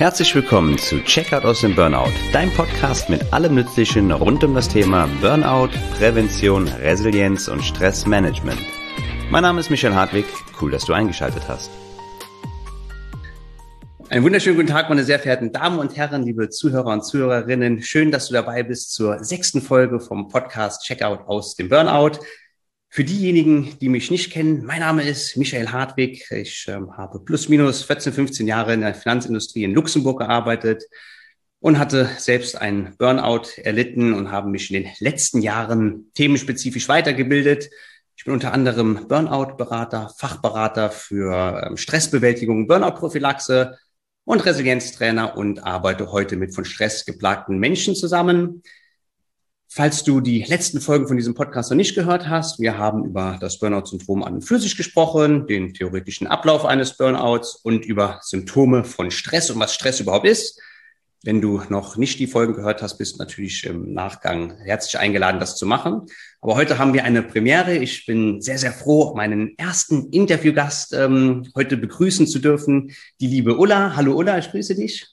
Herzlich willkommen zu Checkout aus dem Burnout, dein Podcast mit allem Nützlichen rund um das Thema Burnout, Prävention, Resilienz und Stressmanagement. Mein Name ist Michael Hartwig, cool, dass du eingeschaltet hast. Einen wunderschönen guten Tag, meine sehr verehrten Damen und Herren, liebe Zuhörer und Zuhörerinnen. Schön, dass du dabei bist zur 6. Folge vom Podcast Checkout aus dem Burnout. Für diejenigen, die mich nicht kennen, mein Name ist Michael Hartwig. Ich habe plus minus 14, 15 Jahre in der Finanzindustrie in Luxemburg gearbeitet und hatte selbst einen Burnout erlitten und habe mich in den letzten Jahren themenspezifisch weitergebildet. Ich bin unter anderem Burnout-Berater, Fachberater für Stressbewältigung, Burnout-Prophylaxe und Resilienztrainer und arbeite heute mit von Stress geplagten Menschen zusammen. Falls du die letzten Folgen von diesem Podcast noch nicht gehört hast, wir haben über das Burnout-Syndrom an und für sich gesprochen, den theoretischen Ablauf eines Burnouts und über Symptome von Stress und was Stress überhaupt ist. Wenn du noch nicht die Folgen gehört hast, bist du natürlich im Nachgang herzlich eingeladen, das zu machen. Aber heute haben wir eine Premiere. Ich bin sehr, sehr froh, meinen ersten Interviewgast heute begrüßen zu dürfen, die liebe Ulla. Hallo Ulla, ich grüße dich.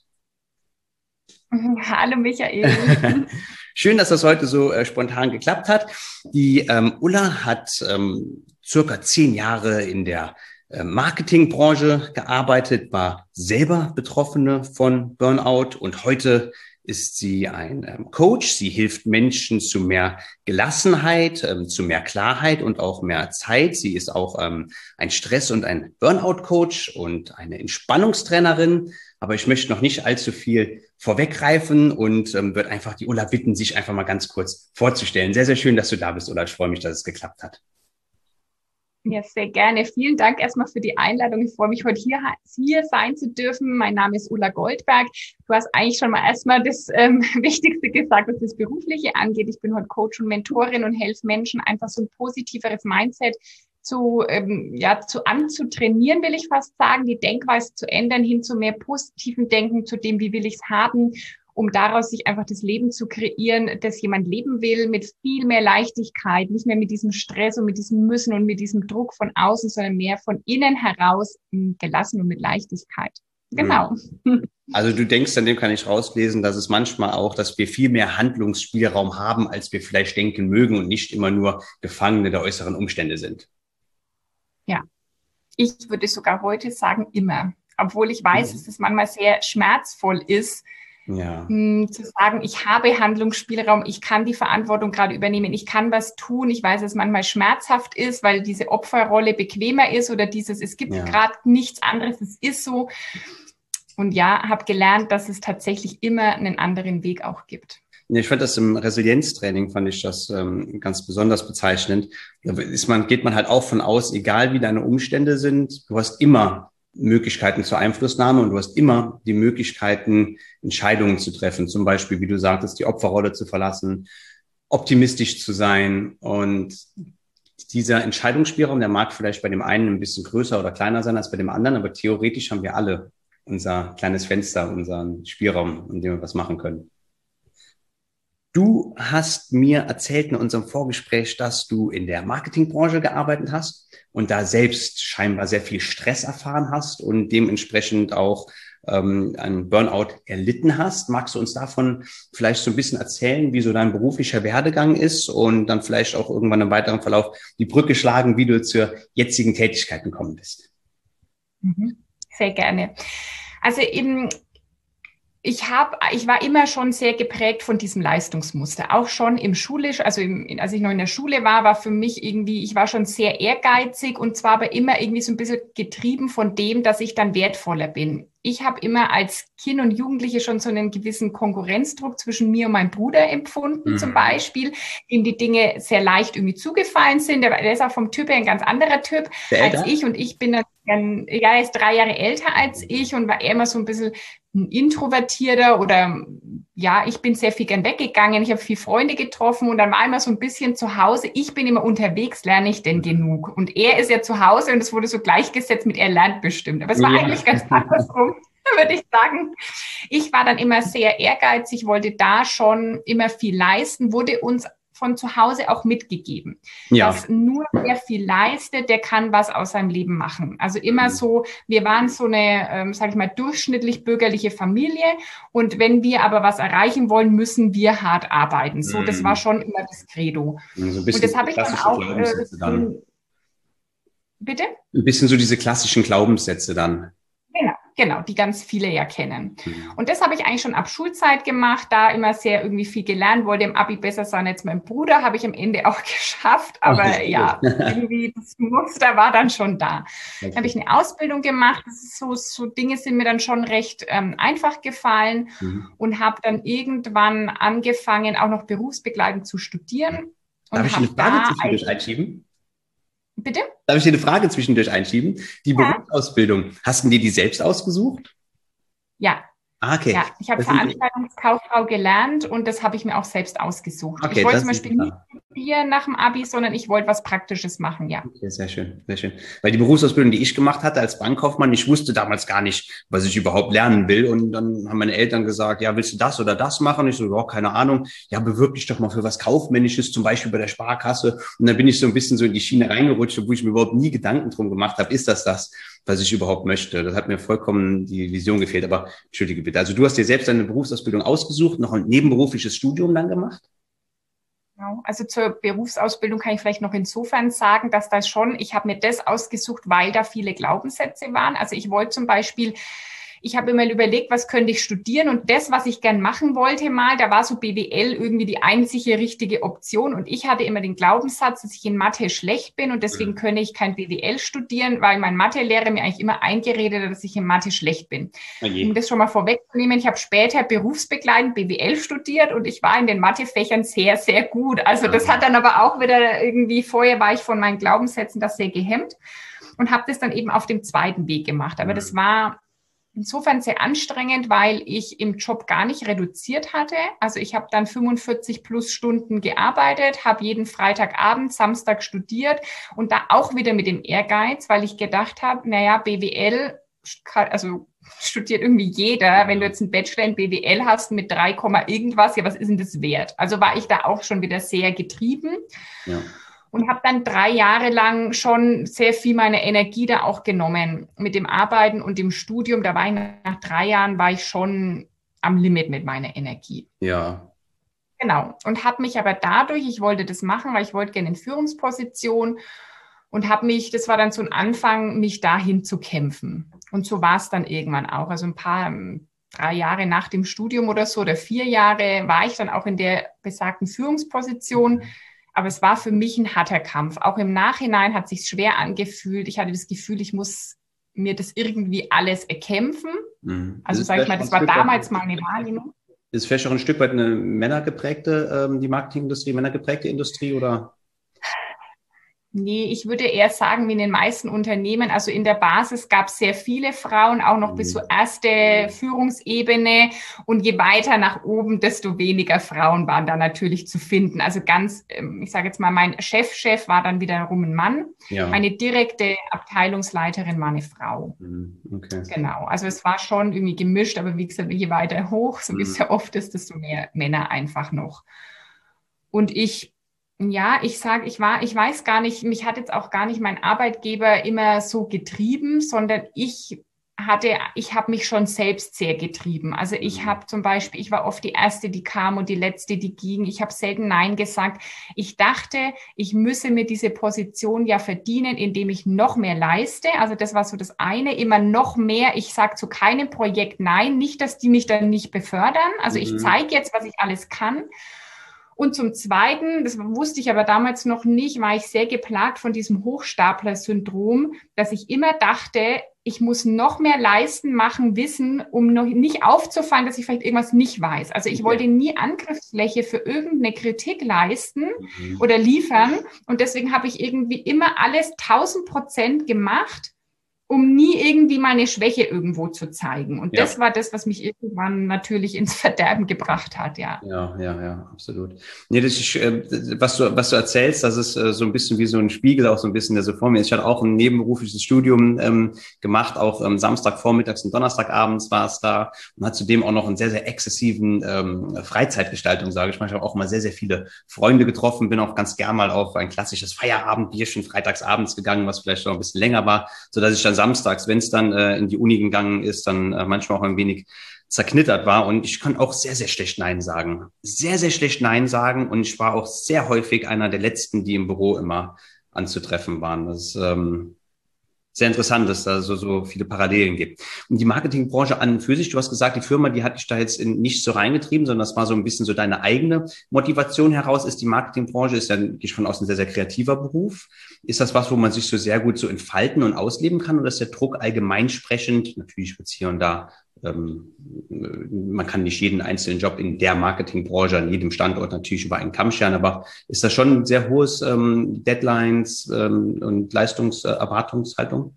Hallo Michael. Schön, dass das heute so spontan geklappt hat. Die Ulla hat circa 10 Jahre in der Marketingbranche gearbeitet, war selber Betroffene von Burnout und heute ist sie ein Coach. Sie hilft Menschen zu mehr Gelassenheit, zu mehr Klarheit und auch mehr Zeit. Sie ist auch ein Stress- und ein Burnout-Coach und eine Entspannungstrainerin. Aber ich möchte noch nicht allzu viel vorweggreifen und würde einfach die Ulla bitten, sich einfach mal ganz kurz vorzustellen. Sehr, sehr schön, dass du da bist, Ulla. Ich freue mich, dass es geklappt hat. Ja, sehr gerne. Vielen Dank erstmal für die Einladung. Ich freue mich, heute hier sein zu dürfen. Mein Name ist Ulla Goldberg. Du hast eigentlich schon mal erstmal das Wichtigste gesagt, was das Berufliche angeht. Ich bin heute Coach und Mentorin und helfe Menschen einfach so ein positiveres Mindset anzutrainieren, will ich fast sagen, die Denkweise zu ändern, hin zu mehr positiven Denken, zu dem, wie will ich es haben, um daraus sich einfach das Leben zu kreieren, das jemand leben will, mit viel mehr Leichtigkeit, nicht mehr mit diesem Stress und mit diesem Müssen und mit diesem Druck von außen, sondern mehr von innen heraus, gelassen und mit Leichtigkeit. Genau. Also du denkst, an dem kann ich rauslesen, dass es manchmal auch, dass wir viel mehr Handlungsspielraum haben, als wir vielleicht denken mögen und nicht immer nur Gefangene der äußeren Umstände sind. Ja, ich würde sogar heute sagen, immer. Obwohl ich weiß, dass es manchmal sehr schmerzvoll ist, zu sagen, ich habe Handlungsspielraum, ich kann die Verantwortung gerade übernehmen, ich kann was tun. Ich weiß, dass es manchmal schmerzhaft ist, weil diese Opferrolle bequemer ist oder es gibt gerade nichts anderes, es ist so. Und habe gelernt, dass es tatsächlich immer einen anderen Weg auch gibt. Ich fand das im Resilienztraining, fand ich das ganz besonders bezeichnend. Da geht man halt auch von aus, egal wie deine Umstände sind, du hast immer Möglichkeiten zur Einflussnahme und du hast immer die Möglichkeiten, Entscheidungen zu treffen. Zum Beispiel, wie du sagtest, die Opferrolle zu verlassen, optimistisch zu sein. Und dieser Entscheidungsspielraum, der mag vielleicht bei dem einen ein bisschen größer oder kleiner sein als bei dem anderen, aber theoretisch haben wir alle unser kleines Fenster, unseren Spielraum, in dem wir was machen können. Du hast mir erzählt in unserem Vorgespräch, dass du in der Marketingbranche gearbeitet hast und da selbst scheinbar sehr viel Stress erfahren hast und dementsprechend auch einen Burnout erlitten hast. Magst du uns davon vielleicht so ein bisschen erzählen, wie so dein beruflicher Werdegang ist und dann vielleicht auch irgendwann im weiteren Verlauf die Brücke schlagen, wie du zur jetzigen Tätigkeit gekommen bist? Sehr gerne. Also eben, ich war immer schon sehr geprägt von diesem Leistungsmuster, auch schon im als ich noch in der Schule war für mich irgendwie, ich war schon sehr ehrgeizig und zwar aber immer irgendwie so ein bisschen getrieben von dem, dass ich dann wertvoller bin. Ich habe immer als Kind und Jugendliche schon so einen gewissen Konkurrenzdruck zwischen mir und meinem Bruder empfunden, zum Beispiel, dem die Dinge sehr leicht irgendwie zugefallen sind. Der ist auch vom Typ her ein ganz anderer Typ als ich und ich bin er ist 3 Jahre älter als ich und war immer so ein bisschen ein Introvertierter oder ich bin sehr viel gern weggegangen, ich habe viele Freunde getroffen und dann war immer so ein bisschen zu Hause, ich bin immer unterwegs, lerne ich denn genug? Und er ist ja zu Hause und es wurde so gleichgesetzt mit er lernt bestimmt. Aber es war eigentlich ganz andersrum, würde ich sagen. Ich war dann immer sehr ehrgeizig, wollte da schon immer viel leisten, wurde uns von zu Hause auch mitgegeben, dass nur wer viel leistet, der kann was aus seinem Leben machen. Also immer so, wir waren so eine, sage ich mal, durchschnittlich bürgerliche Familie und wenn wir aber was erreichen wollen, müssen wir hart arbeiten. So, das war schon immer das Credo. So ein und das habe ich dann auch... Bitte? Ein bisschen so diese klassischen Glaubenssätze dann. Genau, die ganz viele ja kennen. Und das habe ich eigentlich schon ab Schulzeit gemacht, da immer sehr irgendwie viel gelernt, wollte im Abi besser sein als mein Bruder, habe ich am Ende auch geschafft, aber irgendwie das Muster war dann schon da. Dann habe ich eine Ausbildung gemacht, das ist so Dinge sind mir dann schon recht einfach gefallen und habe dann irgendwann angefangen, auch noch berufsbegleitend zu studieren. Darf ich eine Frage zwischendurch einschieben? Bitte? Darf ich dir eine Frage zwischendurch einschieben? Die Berufsausbildung, hast du dir die selbst ausgesucht? Ja. Okay. Ja, ich habe Veranstaltungskauffrau gelernt und das habe ich mir auch selbst ausgesucht. Okay, ich wollte zum Beispiel nicht studieren nach dem Abi, sondern ich wollte was Praktisches machen, ja. Okay, sehr schön, sehr schön. Weil die Berufsausbildung, die ich gemacht hatte als Bankkaufmann, ich wusste damals gar nicht, was ich überhaupt lernen will. Und dann haben meine Eltern gesagt, ja, willst du das oder das machen? Ich so, ja, keine Ahnung. Ja, bewirb dich doch mal für was Kaufmännisches, zum Beispiel bei der Sparkasse. Und dann bin ich so ein bisschen so in die Schiene reingerutscht, wo ich mir überhaupt nie Gedanken drum gemacht habe, ist das, was ich überhaupt möchte? Das hat mir vollkommen die Vision gefehlt. Aber entschuldige bitte. Also du hast dir selbst deine Berufsausbildung ausgesucht, noch ein nebenberufliches Studium dann gemacht? Also zur Berufsausbildung kann ich vielleicht noch insofern sagen, dass das schon, ich habe mir das ausgesucht, weil da viele Glaubenssätze waren. Also ich wollte zum Beispiel, ich habe immer überlegt, was könnte ich studieren und das, was ich gern machen wollte mal, da war so BWL irgendwie die einzige richtige Option und ich hatte immer den Glaubenssatz, dass ich in Mathe schlecht bin und deswegen könne ich kein BWL studieren, weil mein Mathelehrer mir eigentlich immer eingeredet hat, dass ich in Mathe schlecht bin. Um das schon mal vorwegzunehmen, ich habe später berufsbegleitend BWL studiert und ich war in den Mathefächern sehr, sehr gut. Also das hat dann aber auch wieder irgendwie, vorher war ich von meinen Glaubenssätzen das sehr gehemmt und habe das dann eben auf dem zweiten Weg gemacht. Aber das war insofern sehr anstrengend, weil ich im Job gar nicht reduziert hatte. Also ich habe dann 45 plus Stunden gearbeitet, habe jeden Freitagabend, Samstag studiert und da auch wieder mit dem Ehrgeiz, weil ich gedacht habe, naja, BWL, also studiert irgendwie jeder. Wenn du jetzt einen Bachelor in BWL hast mit 3, irgendwas, ja, was ist denn das wert? Also war ich da auch schon wieder sehr getrieben. Ja. Und habe dann 3 Jahre lang schon sehr viel meine Energie da auch genommen mit dem Arbeiten und dem Studium. Da war ich nach 3 Jahren war ich schon am Limit mit meiner Energie. Ja. Genau. Und habe mich aber dadurch, ich wollte das machen, weil ich wollte gerne in Führungsposition und habe mich, das war dann so ein Anfang, mich dahin zu kämpfen. Und so war es dann irgendwann auch. Also 3 Jahre nach dem Studium oder so oder 4 Jahre war ich dann auch in der besagten Führungsposition. Aber es war für mich ein harter Kampf. Auch im Nachhinein hat es sich schwer angefühlt. Ich hatte das Gefühl, ich muss mir das irgendwie alles erkämpfen. Also sage ich mal, das war damals meine Wahrnehmung. Ist vielleicht auch ein Stück weit eine männergeprägte, die Marketingindustrie, männergeprägte Industrie oder? Nee, ich würde eher sagen, wie in den meisten Unternehmen, also in der Basis gab es sehr viele Frauen, auch noch bis zur erste Führungsebene. Und je weiter nach oben, desto weniger Frauen waren da natürlich zu finden. Also ganz, ich sage jetzt mal, mein Chef war dann wiederum ein Mann. Ja. Meine direkte Abteilungsleiterin war eine Frau. Okay. Genau, also es war schon irgendwie gemischt, aber wie gesagt, je weiter hoch, so wie es ja oft ist, desto mehr Männer einfach noch. Und ich weiß gar nicht, mich hat jetzt auch gar nicht mein Arbeitgeber immer so getrieben, sondern ich habe mich schon selbst sehr getrieben. Also ich habe zum Beispiel, ich war oft die Erste, die kam und die Letzte, die ging. Ich habe selten Nein gesagt. Ich dachte, ich müsse mir diese Position ja verdienen, indem ich noch mehr leiste. Also das war so das eine, immer noch mehr. Ich sage zu keinem Projekt Nein, nicht, dass die mich dann nicht befördern. Also ich zeige jetzt, was ich alles kann. Und zum Zweiten, das wusste ich aber damals noch nicht, war ich sehr geplagt von diesem Hochstapler-Syndrom, dass ich immer dachte, ich muss noch mehr leisten, machen, wissen, um noch nicht aufzufallen, dass ich vielleicht irgendwas nicht weiß. Also ich wollte nie Angriffsfläche für irgendeine Kritik leisten oder liefern. Und deswegen habe ich irgendwie immer alles 1000% gemacht, um nie irgendwie meine Schwäche irgendwo zu zeigen. Und das war das, was mich irgendwann natürlich ins Verderben gebracht hat, ja. Ja, absolut. Nee, das ist, was du erzählst, das ist so ein bisschen wie so ein Spiegel, auch so ein bisschen, der so vor mir ist. Ich hatte auch ein nebenberufliches Studium gemacht, auch Samstagvormittags und Donnerstagabends war es da und hat zudem auch noch einen sehr, sehr exzessiven Freizeitgestaltung, sage ich mal. Ich habe auch mal sehr, sehr viele Freunde getroffen, bin auch ganz gern mal auf ein klassisches Feierabendbierchen freitagsabends gegangen, was vielleicht noch ein bisschen länger war, so dass ich dann samstags, wenn es dann in die Uni gegangen ist, dann manchmal auch ein wenig zerknittert war. Und ich kann auch sehr, sehr schlecht Nein sagen. Sehr, sehr schlecht Nein sagen. Und ich war auch sehr häufig einer der Letzten, die im Büro immer anzutreffen waren. Das ist sehr interessant, dass da so viele Parallelen gibt. Und die Marketingbranche an und für sich, du hast gesagt, die Firma, die hat dich da jetzt nicht so reingetrieben, sondern das war so ein bisschen so deine eigene Motivation heraus. Ist die Marketingbranche, ist ja, gehe ich von aus, ein sehr, sehr kreativer Beruf. Ist das was, wo man sich so sehr gut so entfalten und ausleben kann? Oder ist der Druck allgemeinsprechend? Natürlich wird es hier und da, man kann nicht jeden einzelnen Job in der Marketingbranche an jedem Standort natürlich über einen Kamm scheren, aber ist das schon ein sehr hohes Deadlines und Leistungserwartungshaltung?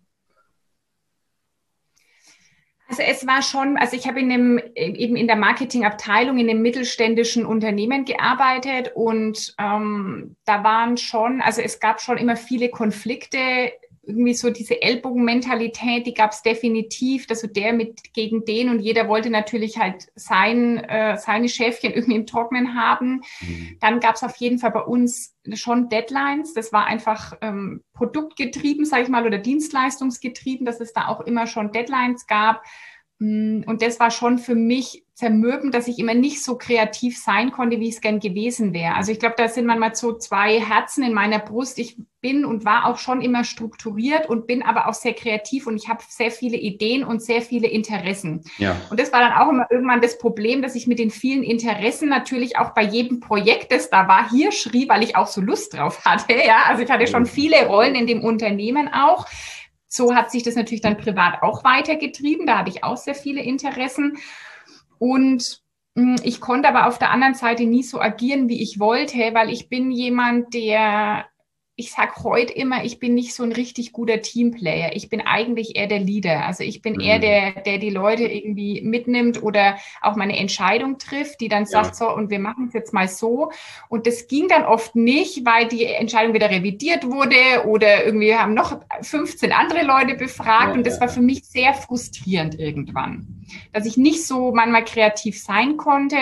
Also es war schon, also ich habe eben in der Marketingabteilung in einem mittelständischen Unternehmen gearbeitet und da waren schon, also es gab schon immer viele Konflikte, irgendwie so diese Ellbogenmentalität, die gab es definitiv, also der mit gegen den und jeder wollte natürlich halt seine Schäfchen irgendwie im Trocknen haben. Dann gab es auf jeden Fall bei uns schon Deadlines, das war einfach produktgetrieben, sage ich mal, oder dienstleistungsgetrieben, dass es da auch immer schon Deadlines gab. Und das war schon für mich zermürbend, dass ich immer nicht so kreativ sein konnte, wie ich es gern gewesen wäre. Also ich glaube, da sind manchmal so zwei Herzen in meiner Brust. Ich bin und war auch schon immer strukturiert und bin aber auch sehr kreativ und ich habe sehr viele Ideen und sehr viele Interessen. Ja. Und das war dann auch immer irgendwann das Problem, dass ich mit den vielen Interessen natürlich auch bei jedem Projekt, das da war, hier schrie, weil ich auch so Lust drauf hatte. Ja, also ich hatte schon viele Rollen in dem Unternehmen auch. So hat sich das natürlich dann privat auch weitergetrieben. Da hatte ich auch sehr viele Interessen. Und ich konnte aber auf der anderen Seite nie so agieren, wie ich wollte, weil ich bin jemand, ich sage heute immer, ich bin nicht so ein richtig guter Teamplayer. Ich bin eigentlich eher der Leader. Also ich bin eher der die Leute irgendwie mitnimmt oder auch meine Entscheidung trifft, die dann sagt, so, und wir machen es jetzt mal so. Und das ging dann oft nicht, weil die Entscheidung wieder revidiert wurde oder irgendwie haben noch 15 andere Leute befragt. Und das war für mich sehr frustrierend irgendwann, dass ich nicht so manchmal kreativ sein konnte.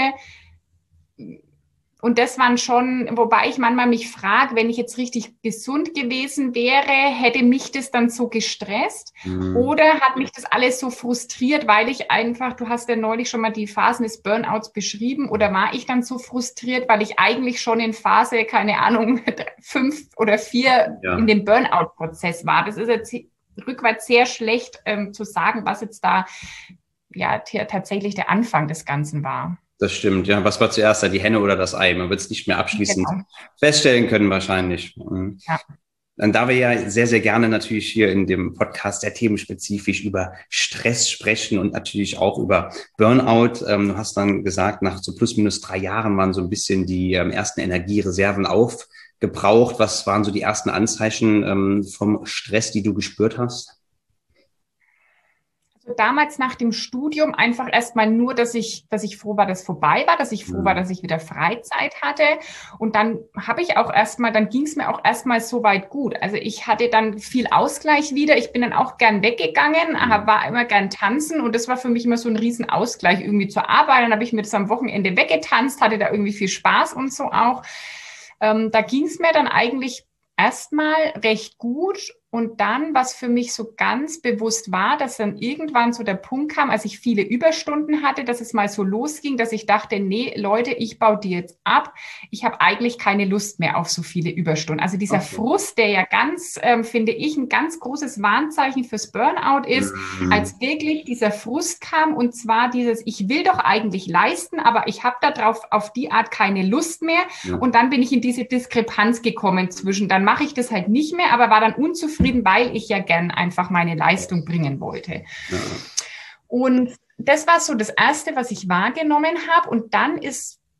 Und das waren schon, wobei ich manchmal mich frage, wenn ich jetzt richtig gesund gewesen wäre, hätte mich das dann so gestresst? Oder hat mich das alles so frustriert, weil ich einfach, du hast ja neulich schon mal die Phasen des Burnouts beschrieben, oder war ich dann so frustriert, weil ich eigentlich schon in Phase, keine Ahnung, 5 oder 4 in dem Burnout-Prozess war? Das ist jetzt rückwärts sehr schlecht zu sagen, was jetzt da tatsächlich der Anfang des Ganzen war. Das stimmt, ja. Was war zuerst da, die Henne oder das Ei? Man wird es nicht mehr abschließend feststellen können wahrscheinlich. Ja. Dann da wir ja sehr, sehr gerne natürlich hier in dem Podcast sehr themenspezifisch über Stress sprechen und natürlich auch über Burnout. Du hast dann gesagt, nach so plus minus 3 Jahren waren so ein bisschen die ersten Energiereserven aufgebraucht. Was waren so die ersten Anzeichen vom Stress, die du gespürt hast? Also damals nach dem Studium einfach erstmal nur, dass ich froh war, dass es vorbei war, dass ich froh war, dass ich wieder Freizeit hatte. Und dann dann ging es mir auch erstmal so weit gut. Also ich hatte dann viel Ausgleich wieder. Ich bin dann auch gern weggegangen, war immer gern tanzen. Und das war für mich immer so ein riesen Ausgleich irgendwie zur Arbeit. Dann habe ich mir das am Wochenende weggetanzt, hatte da irgendwie viel Spaß und so auch. Da ging es mir dann eigentlich erstmal recht gut. Und dann, was für mich so ganz bewusst war, dass dann irgendwann so der Punkt kam, als ich viele Überstunden hatte, dass es mal so losging, dass ich dachte, nee, Leute, ich baue die jetzt ab. Ich habe eigentlich keine Lust mehr auf so viele Überstunden. Also dieser Frust, der ja ganz, finde ich, ein ganz großes Warnzeichen fürs Burnout ist, als wirklich dieser Frust kam, und zwar dieses, ich will doch eigentlich leisten, aber ich habe darauf auf die Art keine Lust mehr. Ja. Und dann bin ich in diese Diskrepanz gekommen zwischen, dann mache ich das halt nicht mehr, aber war dann unzufrieden, weil ich ja gern einfach meine Leistung bringen wollte. Ja. Und das war so das Erste, was ich wahrgenommen habe. Und dann ist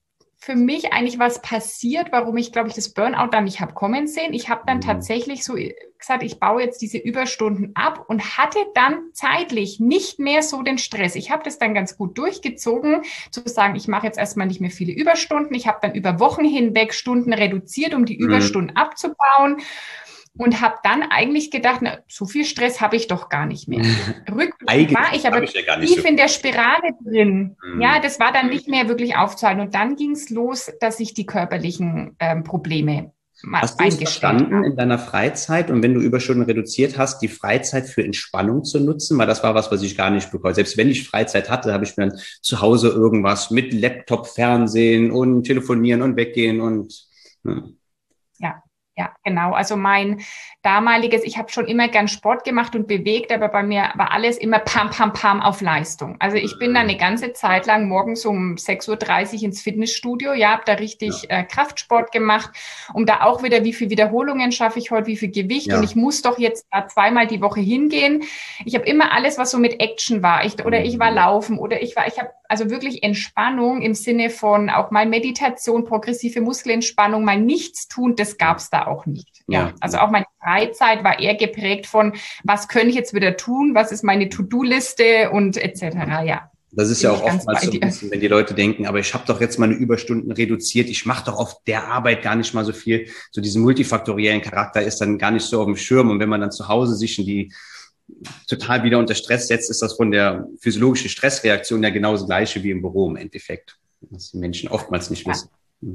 für mich eigentlich was passiert, warum ich, glaube ich, das Burnout dann nicht habe kommen sehen. Ich habe dann tatsächlich so gesagt, ich baue jetzt diese Überstunden ab und hatte dann zeitlich nicht mehr so den Stress. Ich habe das dann ganz gut durchgezogen, zu sagen, ich mache jetzt erstmal nicht mehr viele Überstunden. Ich habe dann über Wochen hinweg Stunden reduziert, um die Überstunden abzubauen. Und habe dann eigentlich gedacht, na, so viel Stress habe ich doch gar nicht mehr. Rückblickend war ich aber tief in der Spirale drin. Ja, das war dann nicht mehr wirklich aufzuhalten. Und dann ging es los, dass ich die körperlichen Probleme hast du es verstanden in deiner Freizeit und wenn du Überstunden reduziert hast, die Freizeit für Entspannung zu nutzen? Weil das war was ich gar nicht bekomme. Selbst wenn ich Freizeit hatte, habe ich mir dann zu Hause irgendwas mit Laptop, Fernsehen und telefonieren und weggehen und Ja, genau. Also mein damaliges, ich habe schon immer gern Sport gemacht und bewegt, aber bei mir war alles immer pam, pam, pam auf Leistung. Also ich bin dann eine ganze Zeit lang morgens um 6:30 Uhr ins Fitnessstudio, ja, habe da richtig Kraftsport gemacht, um da auch wieder, wie viel Wiederholungen schaffe ich heute, wie viel Gewicht und ich muss doch jetzt da 2-mal die Woche hingehen. Ich habe immer alles, was so mit Action war. Ich war laufen oder ich habe also wirklich Entspannung im Sinne von auch mal Meditation, progressive Muskelentspannung, mal nichts tun, das gab es da auch nicht. Ja, also auch meine Freizeit war eher geprägt von, was könnte ich jetzt wieder tun, was ist meine To-Do-Liste und etc. Ja. Das ist ja auch oftmals so ein bisschen, wenn die Leute denken, aber ich habe doch jetzt meine Überstunden reduziert, ich mache doch auf der Arbeit gar nicht mal so viel. So diesen multifaktoriellen Charakter ist dann gar nicht so auf dem Schirm. Und wenn man dann zu Hause sich in die total wieder unter Stress setzt, ist das von der physiologischen Stressreaktion ja genauso gleiche wie im Büro im Endeffekt. Was die Menschen oftmals nicht wissen.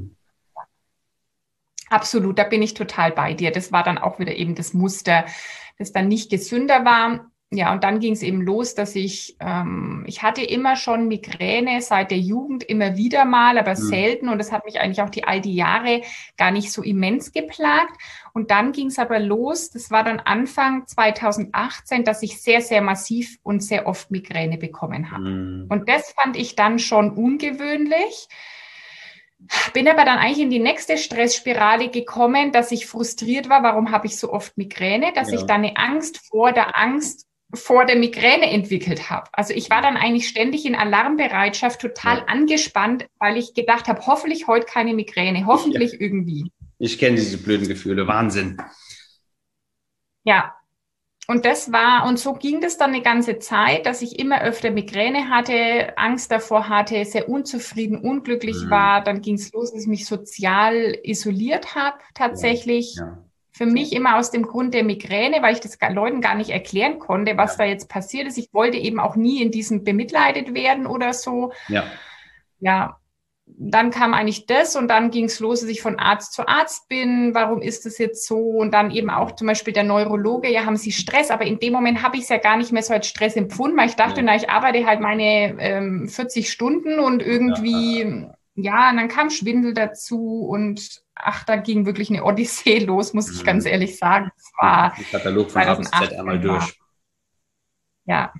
Absolut, da bin ich total bei dir. Das war dann auch wieder eben das Muster, das dann nicht gesünder war. Ja, und dann ging es eben los, dass ich hatte immer schon Migräne seit der Jugend, immer wieder mal, aber selten. Und das hat mich eigentlich auch all die Jahre gar nicht so immens geplagt. Und dann ging es aber los, das war dann Anfang 2018, dass ich sehr, sehr massiv und sehr oft Migräne bekommen habe. Und das fand ich dann schon ungewöhnlich. Bin aber dann eigentlich in die nächste Stressspirale gekommen, dass ich frustriert war, warum habe ich so oft Migräne, dass ich dann eine Angst vor der Migräne entwickelt habe. Also ich war dann eigentlich ständig in Alarmbereitschaft, total angespannt, weil ich gedacht habe, hoffentlich heute keine Migräne, hoffentlich irgendwie. Ich kenne diese blöden Gefühle, Wahnsinn. Ja. Und so ging das dann eine ganze Zeit, dass ich immer öfter Migräne hatte, Angst davor hatte, sehr unzufrieden, unglücklich war. Dann ging es los, dass ich mich sozial isoliert habe, tatsächlich. Ja. Für mich immer aus dem Grund der Migräne, weil ich das Leuten gar nicht erklären konnte, was da jetzt passiert ist. Ich wollte eben auch nie in diesem bemitleidet werden oder so. Ja. Dann kam eigentlich das und dann ging es los, dass ich von Arzt zu Arzt bin. Warum ist das jetzt so? Und dann eben auch zum Beispiel der Neurologe, ja, haben Sie Stress? Aber in dem Moment habe ich es ja gar nicht mehr so als Stress empfunden, weil ich dachte, na, ich arbeite halt meine 40 Stunden und irgendwie, und dann kam Schwindel dazu und da ging wirklich eine Odyssee los, muss ich ganz ehrlich sagen. Das war der Katalog von A bis Z einmal durch. Ja.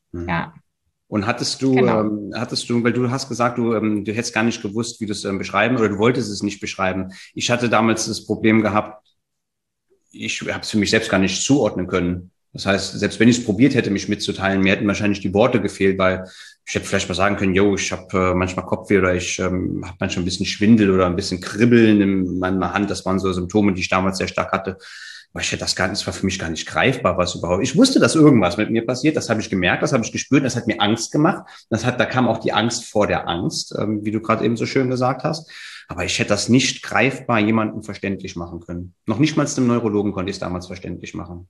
Und hattest du, weil du hast gesagt, du hättest gar nicht gewusst, wie du es beschreiben oder du wolltest es nicht beschreiben. Ich hatte damals das Problem gehabt, ich habe es für mich selbst gar nicht zuordnen können. Das heißt, selbst wenn ich es probiert hätte, mich mitzuteilen, mir hätten wahrscheinlich die Worte gefehlt, weil ich hätte vielleicht mal sagen können, ich habe manchmal Kopfweh oder ich habe manchmal ein bisschen Schwindel oder ein bisschen Kribbeln in meiner Hand. Das waren so Symptome, die ich damals sehr stark hatte. Aber das war für mich gar nicht greifbar, was überhaupt. Ich wusste, dass irgendwas mit mir passiert. Das habe ich gemerkt, das habe ich gespürt. Das hat mir Angst gemacht. Da kam auch die Angst vor der Angst, wie du gerade eben so schön gesagt hast. Aber ich hätte das nicht greifbar jemandem verständlich machen können. Noch nicht mal dem Neurologen konnte ich es damals verständlich machen.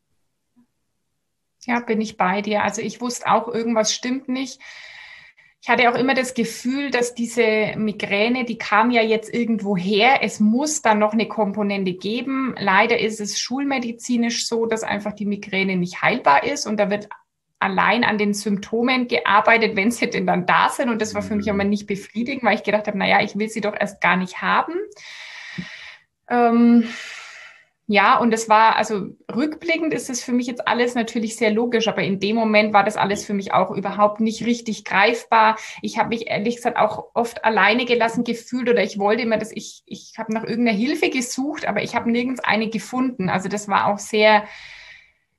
Ja, bin ich bei dir. Also ich wusste auch, irgendwas stimmt nicht. Ich hatte auch immer das Gefühl, dass diese Migräne, die kam ja jetzt irgendwo her. Es muss dann noch eine Komponente geben. Leider ist es schulmedizinisch so, dass einfach die Migräne nicht heilbar ist und da wird allein an den Symptomen gearbeitet, wenn sie denn dann da sind. Und das war für mich immer nicht befriedigend, weil ich gedacht habe, ich will sie doch erst gar nicht haben. Und es war, also rückblickend ist es für mich jetzt alles natürlich sehr logisch, aber in dem Moment war das alles für mich auch überhaupt nicht richtig greifbar. Ich habe mich ehrlich gesagt auch oft alleine gelassen gefühlt oder ich wollte immer, ich habe nach irgendeiner Hilfe gesucht, aber ich habe nirgends eine gefunden. Also das war auch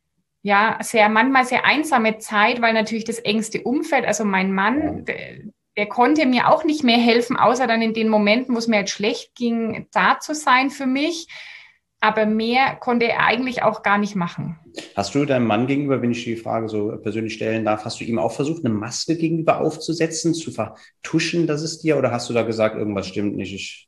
manchmal sehr einsame Zeit, weil natürlich das engste Umfeld, also mein Mann, der konnte mir auch nicht mehr helfen, außer dann in den Momenten, wo es mir halt schlecht ging, da zu sein für mich. Aber mehr konnte er eigentlich auch gar nicht machen. Hast du deinem Mann gegenüber, wenn ich die Frage so persönlich stellen darf, hast du ihm auch versucht, eine Maske gegenüber aufzusetzen, zu vertuschen, dass es dir, oder hast du da gesagt, irgendwas stimmt nicht?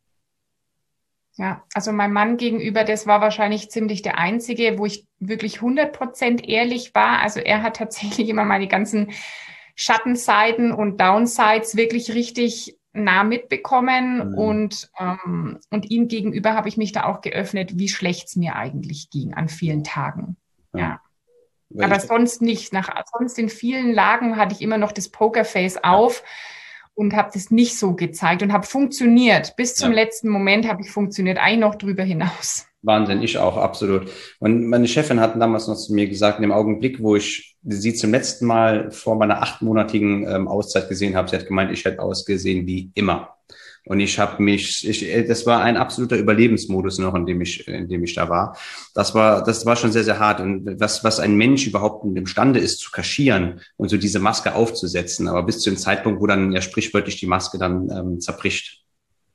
Ja, also mein Mann gegenüber, das war wahrscheinlich ziemlich der einzige, wo ich wirklich 100% ehrlich war. Also er hat tatsächlich immer meine ganzen Schattenseiten und Downsides wirklich richtig nah mitbekommen. Und ihm gegenüber habe ich mich da auch geöffnet, wie schlecht es mir eigentlich ging an vielen Tagen. Ja. Aber sonst nicht. Sonst in vielen Lagen hatte ich immer noch das Pokerface auf und habe das nicht so gezeigt und habe funktioniert. Bis zum letzten Moment habe ich funktioniert, eigentlich noch drüber hinaus. Wahnsinn, ich auch, absolut. Und meine Chefin hat damals noch zu mir gesagt, in dem Augenblick, wo ich sie zum letzten Mal vor meiner 8-monatigen Auszeit gesehen habe, sie hat gemeint, ich hätte ausgesehen wie immer. Und das war ein absoluter Überlebensmodus noch, in dem ich da war. Das war schon sehr, sehr hart. Und was ein Mensch überhaupt imstande ist zu kaschieren und so diese Maske aufzusetzen, aber bis zu dem Zeitpunkt, wo dann ja sprichwörtlich die Maske dann zerbricht.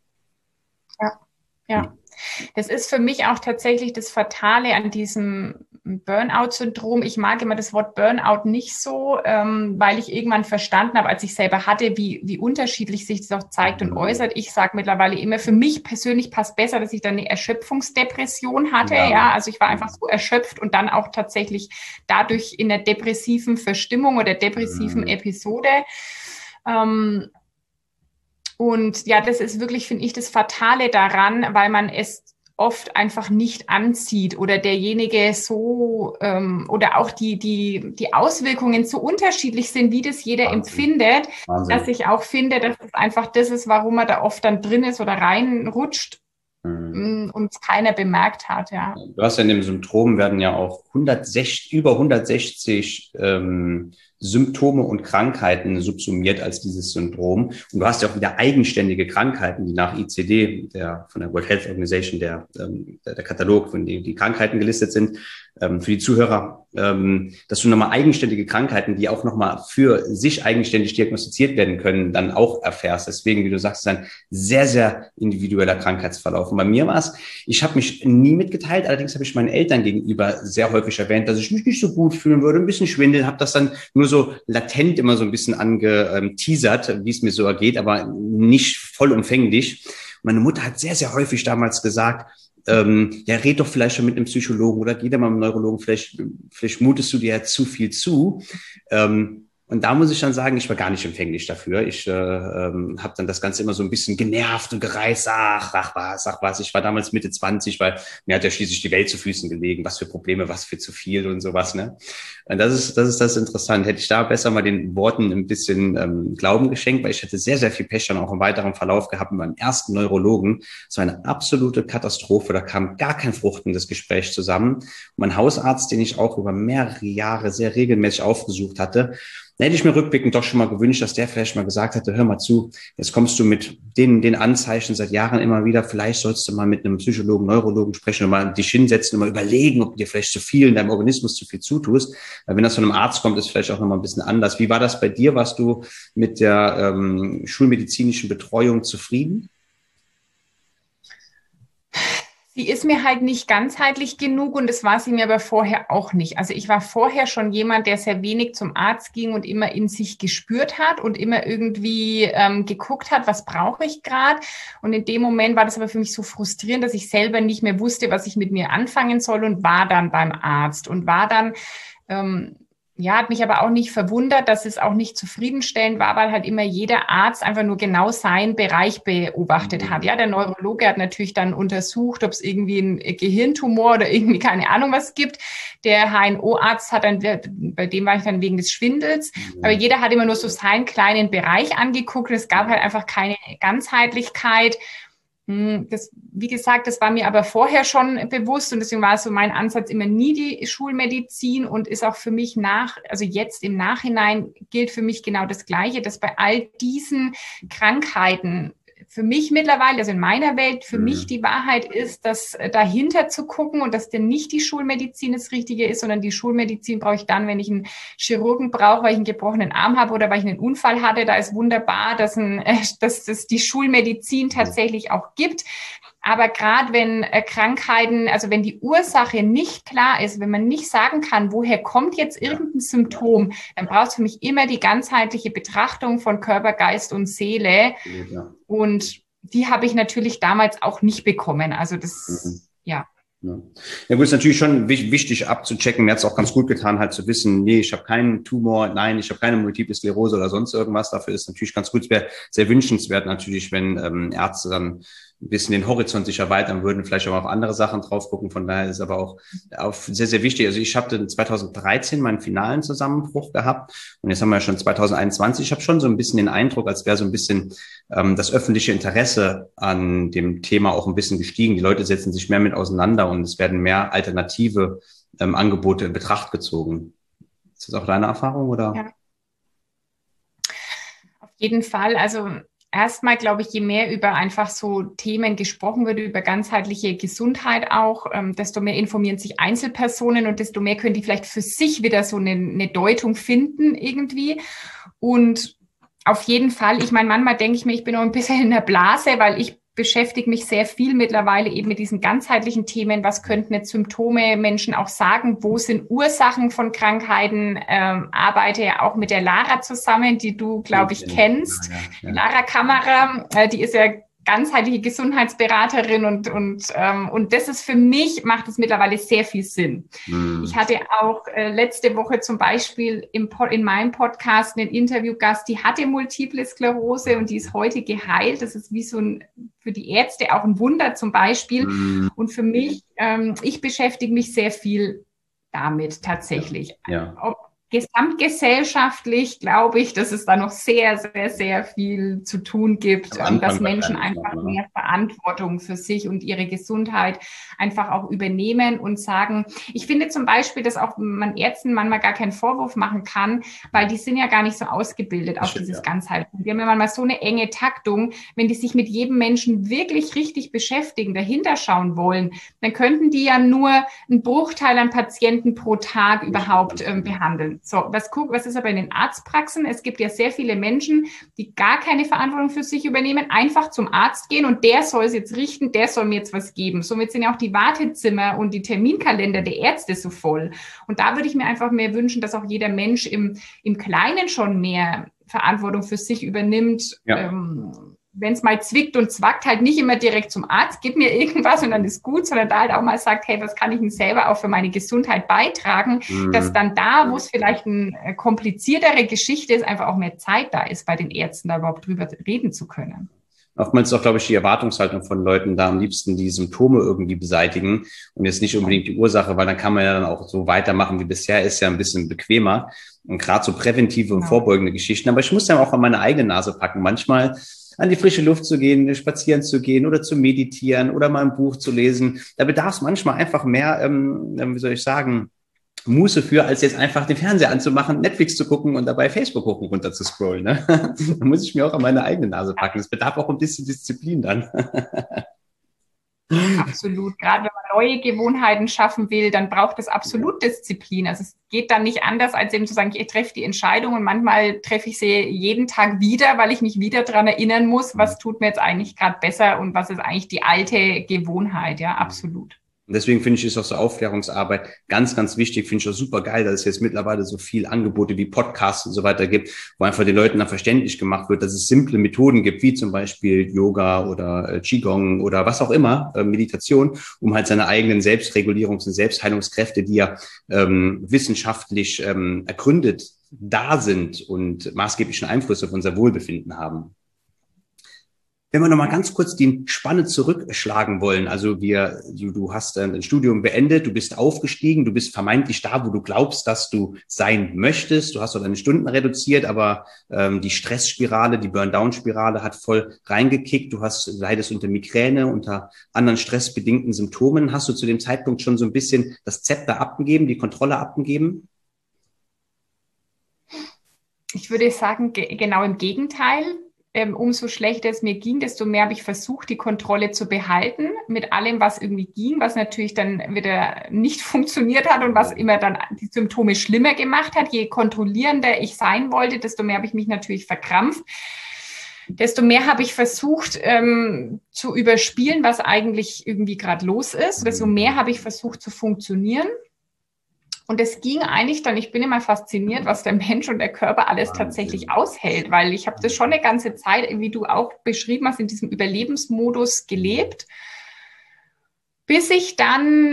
Ja. Das ist für mich auch tatsächlich das Fatale an diesem Burnout-Syndrom. Ich mag immer das Wort Burnout nicht so, weil ich irgendwann verstanden habe, als ich selber hatte, wie unterschiedlich sich das auch zeigt und äußert. Ich sage mittlerweile immer, für mich persönlich passt besser, dass ich dann eine Erschöpfungsdepression hatte. Ja, also ich war einfach so erschöpft und dann auch tatsächlich dadurch in der depressiven Verstimmung oder depressiven Episode. Und ja, das ist wirklich, finde ich, das Fatale daran, weil man es oft einfach nicht anzieht oder derjenige so oder auch die Auswirkungen so unterschiedlich sind, wie das jeder empfindet, dass ich auch finde, dass das einfach das ist, warum man da oft dann drin ist oder reinrutscht und es keiner bemerkt hat. Ja. Du hast ja in dem Syndrom werden ja auch über 160 Symptome und Krankheiten subsumiert als dieses Syndrom. Und du hast ja auch wieder eigenständige Krankheiten, die nach ICD, von der World Health Organization, der Katalog, von dem die Krankheiten gelistet sind, für die Zuhörer, dass du nochmal eigenständige Krankheiten, die auch nochmal für sich eigenständig diagnostiziert werden können, dann auch erfährst. Deswegen, wie du sagst, ist ein sehr, sehr individueller Krankheitsverlauf. Und bei mir war es, ich habe mich nie mitgeteilt, allerdings habe ich meinen Eltern gegenüber sehr häufig erwähnt, dass ich mich nicht so gut fühlen würde, ein bisschen schwindeln, habe das dann nur so latent immer so ein bisschen angeteasert, wie es mir so ergeht, aber nicht vollumfänglich. Meine Mutter hat sehr, sehr häufig damals gesagt, ja, red doch vielleicht schon mit einem Psychologen oder geh da mal mit einem Neurologen, vielleicht mutest du dir ja zu viel zu. Und da muss ich dann sagen, ich war gar nicht empfänglich dafür. Ich habe dann das Ganze immer so ein bisschen genervt und gereizt. Ach was. Ich war damals Mitte 20, weil mir hat ja schließlich die Welt zu Füßen gelegen. Was für Probleme, was für zu viel und sowas. Ne? Und das ist interessant. Hätte ich da besser mal den Worten ein bisschen Glauben geschenkt, weil ich hatte sehr, sehr viel Pech dann auch im weiteren Verlauf gehabt mit meinem ersten Neurologen. Es war eine absolute Katastrophe. Da kam gar kein fruchtendes Gespräch zusammen. Und mein Hausarzt, den ich auch über mehrere Jahre sehr regelmäßig aufgesucht hatte, da hätte ich mir rückblickend doch schon mal gewünscht, dass der vielleicht mal gesagt hätte, hör mal zu, jetzt kommst du mit den Anzeichen seit Jahren immer wieder, vielleicht sollst du mal mit einem Psychologen, Neurologen sprechen und mal dich hinsetzen und mal überlegen, ob du dir vielleicht zu viel in deinem Organismus zu viel zutust. Weil wenn das von einem Arzt kommt, ist es vielleicht auch nochmal ein bisschen anders. Wie war das bei dir? Warst du mit der schulmedizinischen Betreuung zufrieden? Sie ist mir halt nicht ganzheitlich genug und das war sie mir aber vorher auch nicht. Also ich war vorher schon jemand, der sehr wenig zum Arzt ging und immer in sich gespürt hat und immer irgendwie geguckt hat, was brauche ich gerade. Und in dem Moment war das aber für mich so frustrierend, dass ich selber nicht mehr wusste, was ich mit mir anfangen soll und war dann beim Arzt und war dann hat mich aber auch nicht verwundert, dass es auch nicht zufriedenstellend war, weil halt immer jeder Arzt einfach nur genau seinen Bereich beobachtet hat. Ja, der Neurologe hat natürlich dann untersucht, ob es irgendwie einen Gehirntumor oder irgendwie keine Ahnung was gibt. Der HNO-Arzt hat dann, bei dem war ich dann wegen des Schwindels, aber jeder hat immer nur so seinen kleinen Bereich angeguckt. Es gab halt einfach keine Ganzheitlichkeit. Wie gesagt, das war mir aber vorher schon bewusst und deswegen war so mein Ansatz immer nie die Schulmedizin und ist auch für mich also jetzt im Nachhinein gilt für mich genau das Gleiche, dass bei all diesen Krankheiten für mich mittlerweile, also in meiner Welt, für mich die Wahrheit ist, dass dahinter zu gucken und dass denn nicht die Schulmedizin das Richtige ist, sondern die Schulmedizin brauche ich dann, wenn ich einen Chirurgen brauche, weil ich einen gebrochenen Arm habe oder weil ich einen Unfall hatte. Da ist wunderbar, dass es die Schulmedizin tatsächlich auch gibt. Aber gerade wenn Krankheiten, also wenn die Ursache nicht klar ist, wenn man nicht sagen kann, woher kommt jetzt irgendein Symptom, dann braucht es für mich immer die ganzheitliche Betrachtung von Körper, Geist und Seele. Ja. Und die habe ich natürlich damals auch nicht bekommen. Also das, ja. Ja gut, ist natürlich schon wichtig abzuchecken. Mir hat es auch ganz gut getan, halt zu wissen, nee, ich habe keinen Tumor, nein, ich habe keine Multiple Sklerose oder sonst irgendwas. Dafür ist natürlich ganz gut. Es wäre sehr wünschenswert natürlich, wenn Ärzte dann ein bisschen den Horizont sich erweitern würden, vielleicht auch mal auf andere Sachen drauf gucken. Von daher ist aber auch sehr, sehr wichtig. Also ich hatte 2013 meinen finalen Zusammenbruch gehabt und jetzt haben wir ja schon 2021. Ich habe schon so ein bisschen den Eindruck, als wäre so ein bisschen das öffentliche Interesse an dem Thema auch ein bisschen gestiegen. Die Leute setzen sich mehr mit auseinander und es werden mehr alternative Angebote in Betracht gezogen. Ist das auch deine Erfahrung, oder? Ja. Auf jeden Fall. Also erstmal glaube ich, je mehr über einfach so Themen gesprochen wird, über ganzheitliche Gesundheit auch, desto mehr informieren sich Einzelpersonen und desto mehr können die vielleicht für sich wieder so eine Deutung finden irgendwie. Und auf jeden Fall, ich meine, manchmal denke ich mir, ich bin noch ein bisschen in der Blase, weil ich beschäftige mich sehr viel mittlerweile eben mit diesen ganzheitlichen Themen. Was könnten jetzt Symptome Menschen auch sagen? Wo sind Ursachen von Krankheiten? Arbeite ja auch mit der Lara zusammen, die du, glaube ich, kennst. Ja. Lara Kammerer, die ist ja ganzheitliche Gesundheitsberaterin und das ist für mich, macht es mittlerweile sehr viel Sinn. Ich hatte auch letzte Woche zum Beispiel in meinem Podcast einen Interviewgast, die hatte Multiple Sklerose und die ist heute geheilt. Das ist wie so für die Ärzte auch ein Wunder zum Beispiel. Und für mich, ich beschäftige mich sehr viel damit tatsächlich. Ja. Gesamtgesellschaftlich glaube ich, dass es da noch sehr, sehr, sehr viel zu tun gibt, dass Menschen einfach mehr Verantwortung für sich und ihre Gesundheit einfach auch übernehmen und sagen, ich finde zum Beispiel, dass auch man Ärzten manchmal gar keinen Vorwurf machen kann, weil die sind ja gar nicht so ausgebildet auf dieses Ganzheitliche. Die haben ja manchmal so eine enge Taktung, wenn die sich mit jedem Menschen wirklich richtig beschäftigen, dahinter schauen wollen, dann könnten die ja nur einen Bruchteil an Patienten pro Tag überhaupt behandeln. So, was ist aber in den Arztpraxen? Es gibt ja sehr viele Menschen, die gar keine Verantwortung für sich übernehmen, einfach zum Arzt gehen und der soll es jetzt richten, der soll mir jetzt was geben. Somit sind ja auch die Wartezimmer und die Terminkalender der Ärzte so voll. Und da würde ich mir einfach mehr wünschen, dass auch jeder Mensch im Kleinen schon mehr Verantwortung für sich übernimmt. Ja. Wenn es mal zwickt und zwackt, halt nicht immer direkt zum Arzt, gib mir irgendwas und dann ist gut, sondern da halt auch mal sagt, hey, was kann ich denn selber auch für meine Gesundheit beitragen, dass dann da, wo es vielleicht eine kompliziertere Geschichte ist, einfach auch mehr Zeit da ist, bei den Ärzten da überhaupt drüber reden zu können. Oftmals ist auch, glaube ich, die Erwartungshaltung von Leuten da am liebsten die Symptome irgendwie beseitigen und jetzt nicht unbedingt die Ursache, weil dann kann man ja dann auch so weitermachen wie bisher, ist ja ein bisschen bequemer und gerade so präventive und vorbeugende Geschichten. Aber ich muss ja auch an meine eigene Nase packen. Manchmal an die frische Luft zu gehen, spazieren zu gehen oder zu meditieren oder mal ein Buch zu lesen. Da bedarf es manchmal einfach mehr, wie soll ich sagen, Muße für, als jetzt einfach den Fernseher anzumachen, Netflix zu gucken und dabei Facebook hoch und runter zu scrollen. Ne? Da muss ich mir auch an meine eigene Nase packen. Es bedarf auch ein bisschen Disziplin dann. Absolut. Gerade wenn man neue Gewohnheiten schaffen will, dann braucht es absolut Disziplin. Also es geht dann nicht anders, als eben zu sagen, ich treffe die Entscheidung und manchmal treffe ich sie jeden Tag wieder, weil ich mich wieder daran erinnern muss, was tut mir jetzt eigentlich gerade besser und was ist eigentlich die alte Gewohnheit. Ja, absolut. Und deswegen finde ich, ist auch so Aufklärungsarbeit ganz, ganz wichtig. Finde ich auch super geil, dass es jetzt mittlerweile so viel Angebote wie Podcasts und so weiter gibt, wo einfach den Leuten dann verständlich gemacht wird, dass es simple Methoden gibt, wie zum Beispiel Yoga oder Qigong oder was auch immer, Meditation, um halt seine eigenen Selbstregulierungs- und Selbstheilungskräfte, die ja wissenschaftlich ergründet da sind und maßgeblichen Einfluss auf unser Wohlbefinden haben. Wenn wir nochmal ganz kurz die Spanne zurückschlagen wollen, also du hast ein Studium beendet, du bist aufgestiegen, du bist vermeintlich da, wo du glaubst, dass du sein möchtest, du hast auch deine Stunden reduziert, aber die Stressspirale, die Burn-Down-Spirale hat voll reingekickt, du leidest unter Migräne, unter anderen stressbedingten Symptomen. Hast du zu dem Zeitpunkt schon so ein bisschen das Zepter abgegeben, die Kontrolle abgegeben? Ich würde sagen, genau im Gegenteil. umso schlechter es mir ging, desto mehr habe ich versucht, die Kontrolle zu behalten mit allem, was irgendwie ging, was natürlich dann wieder nicht funktioniert hat und was immer dann die Symptome schlimmer gemacht hat. Je kontrollierender ich sein wollte, desto mehr habe ich mich natürlich verkrampft. Desto mehr habe ich versucht zu überspielen, was eigentlich irgendwie gerade los ist. Desto mehr habe ich versucht zu funktionieren. Und es ging eigentlich dann, ich bin immer fasziniert, was der Mensch und der Körper alles tatsächlich aushält, weil ich habe das schon eine ganze Zeit, wie du auch beschrieben hast, in diesem Überlebensmodus gelebt, bis ich dann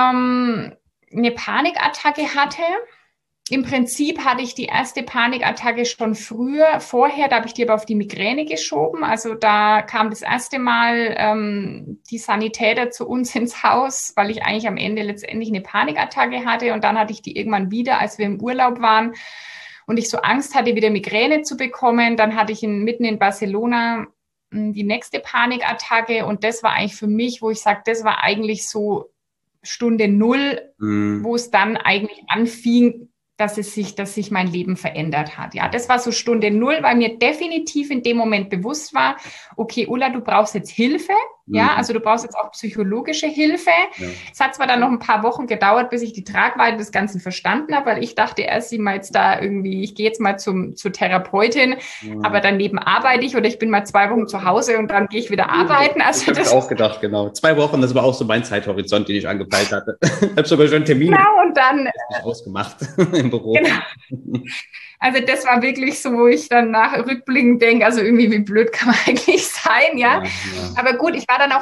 eine Panikattacke hatte. Im Prinzip hatte ich die erste Panikattacke schon vorher, da habe ich die aber auf die Migräne geschoben. Also da kam das erste Mal die Sanitäter zu uns ins Haus, weil ich eigentlich am Ende letztendlich eine Panikattacke hatte. Und dann hatte ich die irgendwann wieder, als wir im Urlaub waren und ich so Angst hatte, wieder Migräne zu bekommen. Dann hatte ich mitten in Barcelona die nächste Panikattacke. Und das war eigentlich für mich, wo ich sage, das war eigentlich so Stunde Null, wo es dann eigentlich anfing, dass sich mein Leben verändert hat. Ja, das war so Stunde Null, weil mir definitiv in dem Moment bewusst war, okay, Ulla, du brauchst jetzt Hilfe. Ja, also du brauchst jetzt auch psychologische Hilfe. Ja. Es hat zwar dann noch ein paar Wochen gedauert, bis ich die Tragweite des Ganzen verstanden habe, weil ich dachte erst, ich gehe jetzt mal zur Therapeutin, aber daneben arbeite ich oder ich bin mal 2 Wochen zu Hause und dann gehe ich wieder arbeiten. Also das habe ich auch gedacht, genau. 2 Wochen, das war auch so mein Zeithorizont, den ich angepeilt hatte. Ich habe sogar schon einen Termin und dann ausgemacht im Büro. Genau. Also das war wirklich so, wo ich dann rückblickend denke, also irgendwie, wie blöd kann man eigentlich sein, ja. Aber gut, ich war dann auch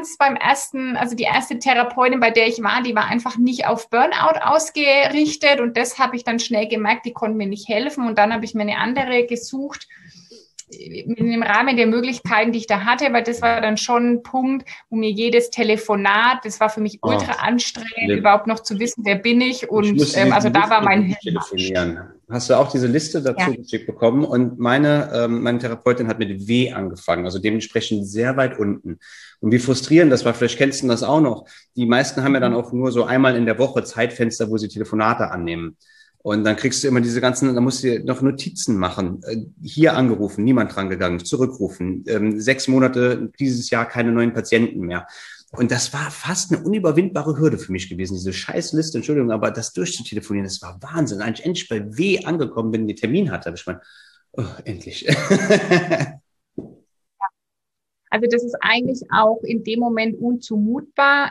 die erste Therapeutin, bei der ich war, die war einfach nicht auf Burnout ausgerichtet und das habe ich dann schnell gemerkt, die konnte mir nicht helfen und dann habe ich mir eine andere gesucht, im Rahmen der Möglichkeiten, die ich da hatte, weil das war dann schon ein Punkt, wo mir jedes Telefonat, das war für mich ultra anstrengend, überhaupt noch zu wissen, wer bin ich und also da war mein Telefonieren. Hast du auch diese Liste dazu geschickt bekommen? Und meine Therapeutin hat mit W angefangen, also dementsprechend sehr weit unten. Und wie frustrierend das war, vielleicht kennst du das auch noch. Die meisten haben ja dann auch nur so einmal in der Woche Zeitfenster, wo sie Telefonate annehmen. Und dann kriegst du immer da musst du noch Notizen machen. Hier angerufen, niemand dran gegangen, zurückrufen. 6 Monate dieses Jahr keine neuen Patienten mehr. Und das war fast eine unüberwindbare Hürde für mich gewesen, diese Scheißliste, Entschuldigung, aber das durchzutelefonieren, das war Wahnsinn. Als ich endlich bei W angekommen bin, den Termin hatte, habe ich gemeint, endlich. Also das ist eigentlich auch in dem Moment unzumutbar.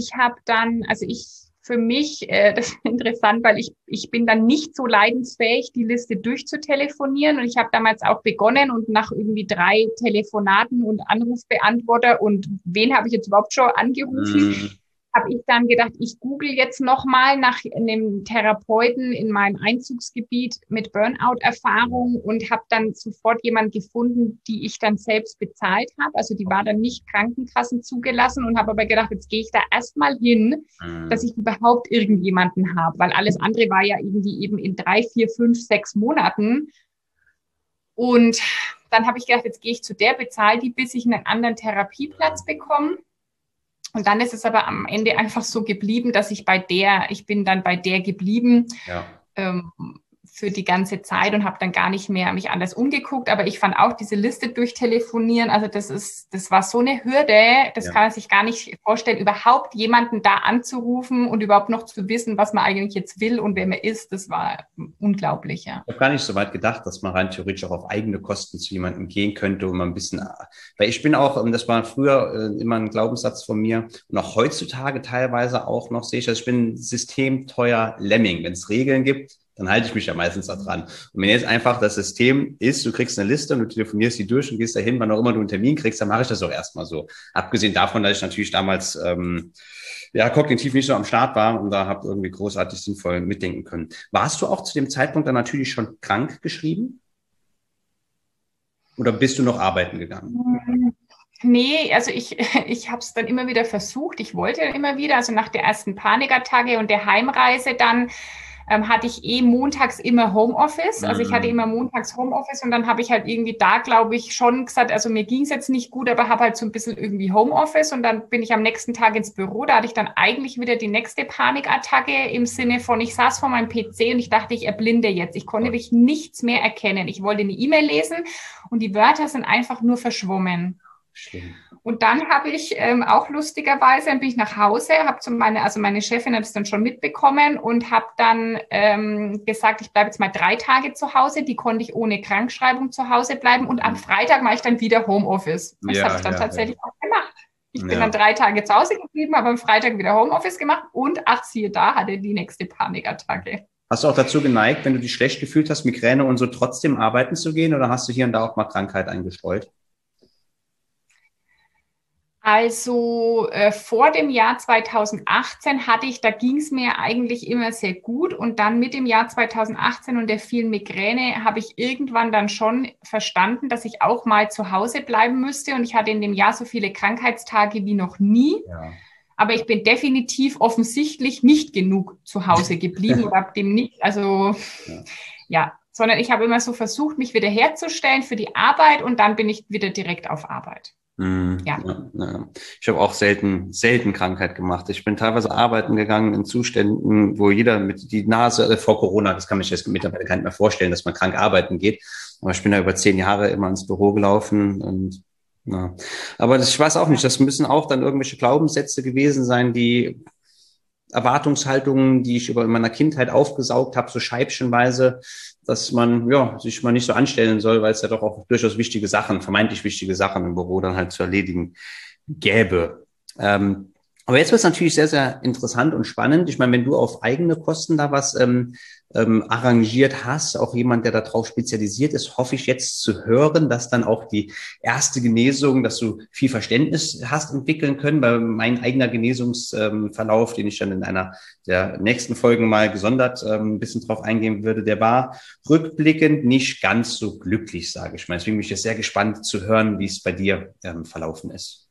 Für mich, das ist interessant, weil ich bin dann nicht so leidensfähig, die Liste durchzutelefonieren. Und ich habe damals auch begonnen und nach irgendwie 3 Telefonaten und Anrufbeantworter und wen habe ich jetzt überhaupt schon angerufen, habe ich dann gedacht, ich google jetzt nochmal nach einem Therapeuten in meinem Einzugsgebiet mit Burnout-Erfahrung und habe dann sofort jemanden gefunden, die ich dann selbst bezahlt habe. Also die war dann nicht Krankenkassen zugelassen und habe aber gedacht, jetzt gehe ich da erstmal hin, dass ich überhaupt irgendjemanden habe, weil alles andere war ja irgendwie eben in 3, 4, 5, 6 Monaten. Und dann habe ich gedacht, jetzt gehe ich zu der, bezahle die, bis ich einen anderen Therapieplatz bekomme. Und dann ist es aber am Ende einfach so geblieben, dass ich bin dann bei der geblieben für die ganze Zeit und habe dann gar nicht mehr mich anders umgeguckt. Aber ich fand auch diese Liste durchtelefonieren, also das war so eine Hürde, das kann man sich gar nicht vorstellen, überhaupt jemanden da anzurufen und überhaupt noch zu wissen, was man eigentlich jetzt will und wer man ist, das war unglaublich, ja. Ich habe gar nicht so weit gedacht, dass man rein theoretisch auch auf eigene Kosten zu jemandem gehen könnte, um ein bisschen, weil ich bin auch, das war früher immer ein Glaubenssatz von mir und auch heutzutage teilweise auch noch, sehe ich, dass ich bin ein systemteuer Lemming. Wenn es Regeln gibt, dann halte ich mich ja meistens da dran. Und wenn jetzt einfach das System ist, du kriegst eine Liste und du telefonierst die durch und gehst dahin, wann auch immer du einen Termin kriegst, dann mache ich das auch erstmal so. Abgesehen davon, dass ich natürlich damals kognitiv nicht so am Start war und da habe irgendwie großartig sinnvoll mitdenken können. Warst du auch zu dem Zeitpunkt dann natürlich schon krank geschrieben? Oder bist du noch arbeiten gegangen? Nee, also ich habe es dann immer wieder versucht. Ich wollte immer wieder, also nach der ersten Panikattacke und der Heimreise dann, hatte ich montags immer Homeoffice. Also ich hatte immer montags Homeoffice und dann habe ich halt irgendwie da, glaube ich, schon gesagt, also mir ging es jetzt nicht gut, aber habe halt so ein bisschen irgendwie Homeoffice und dann bin ich am nächsten Tag ins Büro. Da hatte ich dann eigentlich wieder die nächste Panikattacke im Sinne von, ich saß vor meinem PC und ich dachte, ich erblinde jetzt. Ich konnte wirklich nichts mehr erkennen. Ich wollte eine E-Mail lesen und die Wörter sind einfach nur verschwommen. Schlimm. Und dann habe ich auch lustigerweise, dann bin ich nach Hause, also meine Chefin hat es dann schon mitbekommen und habe dann gesagt, ich bleibe jetzt mal 3 Tage zu Hause. Die konnte ich ohne Krankschreibung zu Hause bleiben und am Freitag mache ich dann wieder Homeoffice. Das habe ich dann tatsächlich auch gemacht. Ich bin dann 3 Tage zu Hause geblieben, habe am Freitag wieder Homeoffice gemacht und ach, siehe da, hatte die nächste Panikattacke. Hast du auch dazu geneigt, wenn du dich schlecht gefühlt hast, Migräne und so, trotzdem arbeiten zu gehen oder hast du hier und da auch mal Krankheit eingestreut? Also vor dem Jahr 2018 da ging es mir eigentlich immer sehr gut und dann mit dem Jahr 2018 und der vielen Migräne habe ich irgendwann dann schon verstanden, dass ich auch mal zu Hause bleiben müsste und ich hatte in dem Jahr so viele Krankheitstage wie noch nie. Ja. Aber ich bin definitiv offensichtlich nicht genug zu Hause geblieben oder habe dem nicht, also ja, sondern ich habe immer so versucht, mich wieder herzustellen für die Arbeit und dann bin ich wieder direkt auf Arbeit. Ja. Ich habe auch selten Krankheit gemacht. Ich bin teilweise arbeiten gegangen in Zuständen, wo jeder mit die Nase vor Corona, das kann mich jetzt mittlerweile gar nicht mehr vorstellen, dass man krank arbeiten geht. Aber ich bin da über 10 Jahre immer ins Büro gelaufen und ja. Aber ich weiß auch nicht, das müssen auch dann irgendwelche Glaubenssätze gewesen sein, die Erwartungshaltungen, die ich in meiner Kindheit aufgesaugt habe, so scheibchenweise, dass man sich mal nicht so anstellen soll, weil es ja doch auch durchaus wichtige Sachen, vermeintlich wichtige Sachen im Büro dann halt zu erledigen gäbe. Aber jetzt wird es natürlich sehr, sehr interessant und spannend. Ich meine, wenn du auf eigene Kosten da was arrangiert hast, auch jemand, der darauf spezialisiert ist, hoffe ich jetzt zu hören, dass dann auch die erste Genesung, dass du viel Verständnis hast entwickeln können. Bei mein eigener Genesungsverlauf, den ich dann in einer der nächsten Folgen mal gesondert ein bisschen drauf eingehen würde, der war rückblickend nicht ganz so glücklich, sage ich mal. Deswegen bin ich jetzt sehr gespannt zu hören, wie es bei dir verlaufen ist.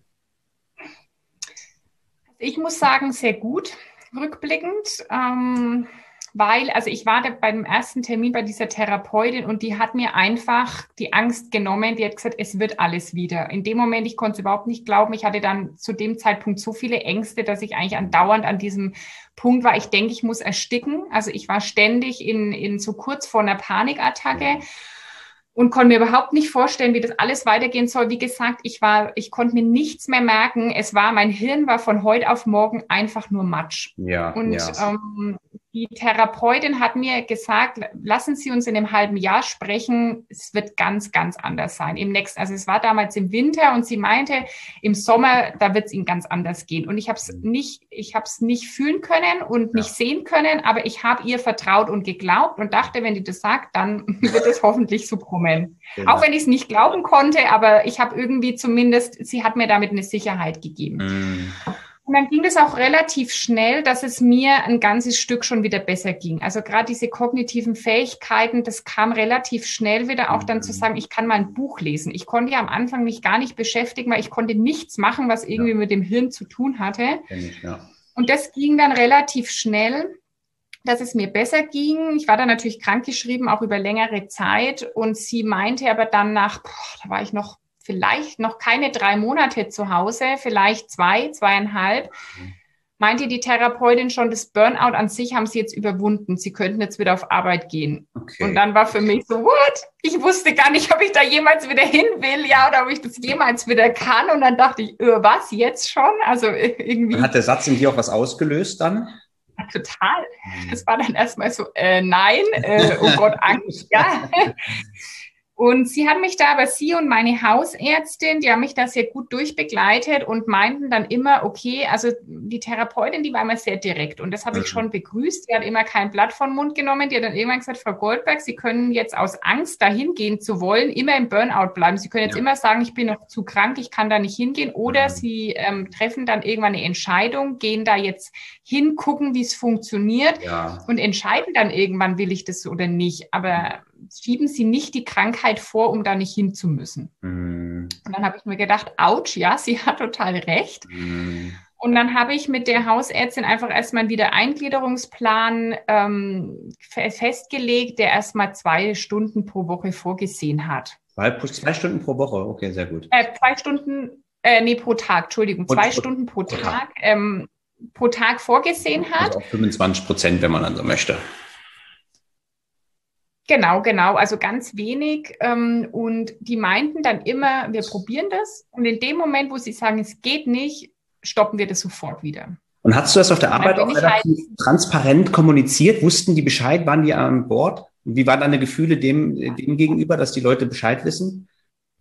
Ich muss sagen, sehr gut rückblickend, weil, also ich war da beim ersten Termin bei dieser Therapeutin und die hat mir einfach die Angst genommen. Die hat gesagt, es wird alles wieder. In dem Moment, ich konnte es überhaupt nicht glauben. Ich hatte dann zu dem Zeitpunkt so viele Ängste, dass ich eigentlich andauernd an diesem Punkt war. Ich denke, ich muss ersticken. Also ich war ständig in so kurz vor einer Panikattacke. Und konnte mir überhaupt nicht vorstellen, wie das alles weitergehen soll. Wie gesagt, ich konnte mir nichts mehr merken. Mein Hirn war von heute auf morgen einfach nur Matsch. Ja, und die Therapeutin hat mir gesagt, lassen Sie uns in einem halben Jahr sprechen. Es wird ganz, ganz anders sein. Also es war damals im Winter und sie meinte, im Sommer, da wird es Ihnen ganz anders gehen. Und ich habe es nicht fühlen können und nicht sehen können, aber ich habe ihr vertraut und geglaubt und dachte, wenn die das sagt, dann wird es hoffentlich so kommen. Genau. Auch wenn ich es nicht glauben konnte, aber ich habe irgendwie zumindest, sie hat mir damit eine Sicherheit gegeben. Und dann ging es auch relativ schnell, dass es mir ein ganzes Stück schon wieder besser ging. Also gerade diese kognitiven Fähigkeiten, das kam relativ schnell wieder auch dann zu sagen, ich kann mal ein Buch lesen. Ich konnte ja am Anfang mich gar nicht beschäftigen, weil ich konnte nichts machen, was irgendwie mit dem Hirn zu tun hatte. Und das ging dann relativ schnell, dass es mir besser ging. Ich war dann natürlich krankgeschrieben, auch über längere Zeit. Und sie meinte aber dann da war ich vielleicht noch keine 3 Monate zu Hause, vielleicht 2,5, meinte die Therapeutin schon, das Burnout an sich haben sie jetzt überwunden. Sie könnten jetzt wieder auf Arbeit gehen. Okay. Und dann war für mich so, what? Ich wusste gar nicht, ob ich da jemals wieder hin will, oder ob ich das jemals wieder kann. Und dann dachte ich, was, jetzt schon? Also irgendwie. Hat der Satz in dir auch was ausgelöst dann? Ja, total. Das war dann erstmal so, nein, oh Gott, Angst, ja. Und sie und meine Hausärztin, die haben mich da sehr gut durchbegleitet und meinten dann immer, okay, also die Therapeutin, die war immer sehr direkt und das habe ich schon begrüßt. Die hat immer kein Blatt von Mund genommen. Die hat dann irgendwann gesagt, Frau Goldberg, Sie können jetzt aus Angst, dahin gehen zu wollen, immer im Burnout bleiben. Sie können jetzt immer sagen, ich bin noch zu krank, ich kann da nicht hingehen. Oder Sie treffen dann irgendwann eine Entscheidung, gehen da jetzt hin, gucken, wie es funktioniert und entscheiden dann irgendwann, will ich das oder nicht. Aber schieben Sie nicht die Krankheit vor, um da nicht hin zu müssen. Und dann habe ich mir gedacht, ouch, ja, sie hat total recht. Und dann habe ich mit der Hausärztin einfach erstmal einen Wiedereingliederungsplan festgelegt, der erstmal 2 Stunden pro Woche vorgesehen hat. 2 Stunden pro Woche, okay, sehr gut. 2 Stunden, pro Tag, Entschuldigung, 2 Stunden pro Tag vorgesehen hat. Also auch 25%, wenn man dann so möchte. Genau. Also ganz wenig. Und die meinten dann immer, wir probieren das. Und in dem Moment, wo sie sagen, es geht nicht, stoppen wir das sofort wieder. Und hast du das auf der Arbeit auch relativ transparent kommuniziert? Wussten die Bescheid? Waren die an Bord? Wie waren deine Gefühle dem gegenüber, dass die Leute Bescheid wissen?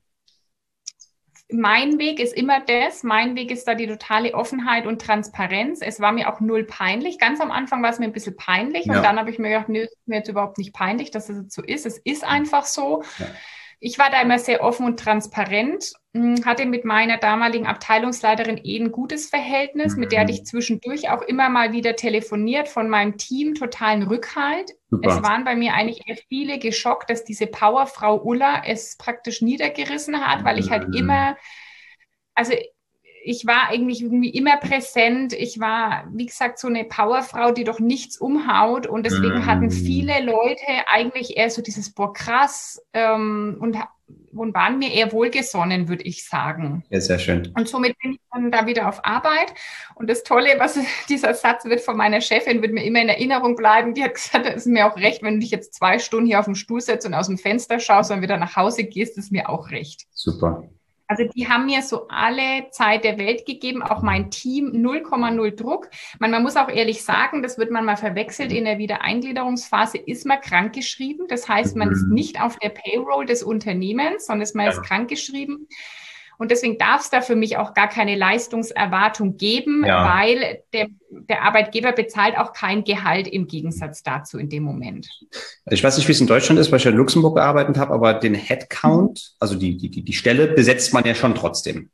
Mein Weg ist immer das. Mein Weg ist da die totale Offenheit und Transparenz. Es war mir auch null peinlich. Ganz am Anfang war es mir ein bisschen peinlich. Ja. Und dann habe ich mir gedacht, nö, ist mir jetzt überhaupt nicht peinlich, dass es so ist. Es ist einfach so. Ja. Ich war da immer sehr offen und transparent, hatte mit meiner damaligen Abteilungsleiterin ein gutes Verhältnis, mit der hatte ich zwischendurch auch immer mal wieder telefoniert, von meinem Team totalen Rückhalt. Super. Es waren bei mir eigentlich eher viele geschockt, dass diese Powerfrau Ulla es praktisch niedergerissen hat, weil ich halt immer, also ich war eigentlich irgendwie immer präsent. Ich war, wie gesagt, so eine Powerfrau, die doch nichts umhaut. Und deswegen hatten viele Leute eigentlich eher so dieses, boah, krass, und waren mir eher wohlgesonnen, würde ich sagen. Ja, sehr schön. Und somit bin ich dann da wieder auf Arbeit. Und das Tolle, dieser Satz wird von meiner Chefin, wird mir immer in Erinnerung bleiben. Die hat gesagt, es ist mir auch recht, wenn du dich jetzt 2 Stunden hier auf dem Stuhl setzt und aus dem Fenster schaust und wieder nach Hause gehst, ist mir auch recht. Super. Also die haben mir so alle Zeit der Welt gegeben, auch mein Team, 0,0 Druck. Man muss auch ehrlich sagen, das wird man mal verwechselt, in der Wiedereingliederungsphase ist man krankgeschrieben. Das heißt, man ist nicht auf der Payroll des Unternehmens, sondern man ist krankgeschrieben. Und deswegen darf es da für mich auch gar keine Leistungserwartung geben, weil der Arbeitgeber bezahlt auch kein Gehalt im Gegensatz dazu in dem Moment. Ich weiß nicht, wie es in Deutschland ist, weil ich in Luxemburg gearbeitet habe, aber den Headcount, also die Stelle, besetzt man ja schon trotzdem.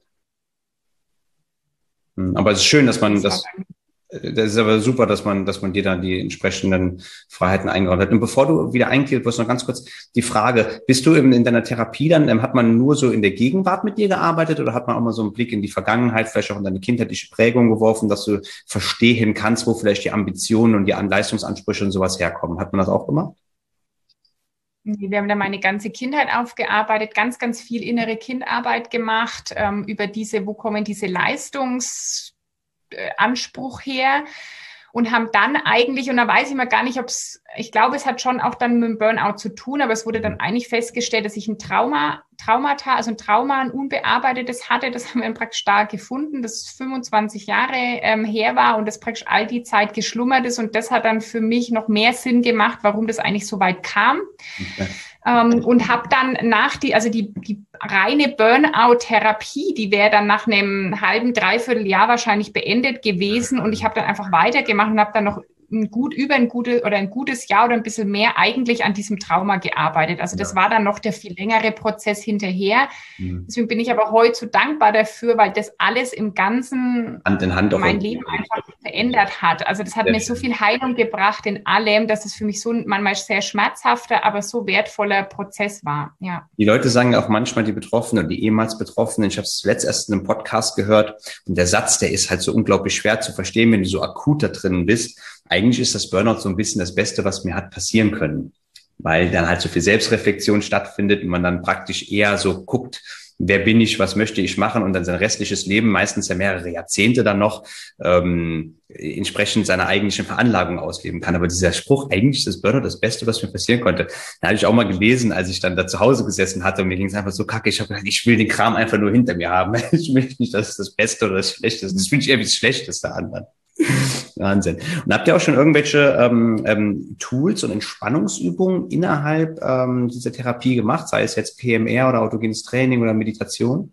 Aber es ist schön, dass man das ist aber super, dass man dir dann die entsprechenden Freiheiten eingeräumt hat. Und bevor du wieder eingliedert wirst, noch ganz kurz die Frage, bist du in deiner Therapie dann, hat man nur so in der Gegenwart mit dir gearbeitet oder hat man auch mal so einen Blick in die Vergangenheit, vielleicht auch in deine kindheitliche Prägung geworfen, dass du verstehen kannst, wo vielleicht die Ambitionen und die Leistungsansprüche und sowas herkommen? Hat man das auch gemacht? Wir haben da meine ganze Kindheit aufgearbeitet, ganz, ganz viel innere Kindarbeit gemacht, über wo kommen diese Leistungsanspruch her und haben dann eigentlich, und da weiß ich mal gar nicht, ich glaube, es hat schon auch dann mit dem Burnout zu tun, aber es wurde dann eigentlich festgestellt, dass ich ein Trauma, ein unbearbeitetes hatte, das haben wir dann praktisch da gefunden, das 25 Jahre her war und das praktisch all die Zeit geschlummert ist und das hat dann für mich noch mehr Sinn gemacht, warum das eigentlich so weit kam. Okay. Und habe dann die reine Burnout-Therapie, die wäre dann nach einem halben, dreiviertel Jahr wahrscheinlich beendet gewesen und ich habe dann einfach weitergemacht und habe dann noch ein gutes Jahr oder ein bisschen mehr eigentlich an diesem Trauma gearbeitet. Also das war dann noch der viel längere Prozess hinterher. Deswegen bin ich aber heute so dankbar dafür, weil das alles im Ganzen Hand in Hand mein Leben einfach verändert hat. Also das hat mir so viel Heilung gebracht in allem, dass es für mich so manchmal sehr schmerzhafter, aber so wertvoller Prozess war. Ja. Die Leute sagen auch manchmal, die Betroffenen und die ehemals Betroffenen, ich habe es zuletzt erst in einem Podcast gehört und der Satz, der ist halt so unglaublich schwer zu verstehen, wenn du so akut da drin bist. Eigentlich ist das Burnout so ein bisschen das Beste, was mir hat passieren können, weil dann halt so viel Selbstreflexion stattfindet und man dann praktisch eher so guckt, wer bin ich, was möchte ich machen und dann sein restliches Leben, meistens ja mehrere Jahrzehnte dann noch, entsprechend seiner eigentlichen Veranlagung ausleben kann. Aber dieser Spruch, eigentlich ist das Burnout das Beste, was mir passieren konnte, da habe ich auch mal gelesen, als ich dann da zu Hause gesessen hatte und mir ging es einfach so kacke. Ich habe gedacht, ich will den Kram einfach nur hinter mir haben. Ich möchte nicht, dass es das Beste oder das Schlechteste ist. Das fühlt sich eher wie das Schlechteste an dann. Wahnsinn. Und habt ihr auch schon irgendwelche Tools und Entspannungsübungen innerhalb dieser Therapie gemacht, sei es jetzt PMR oder autogenes Training oder Meditation?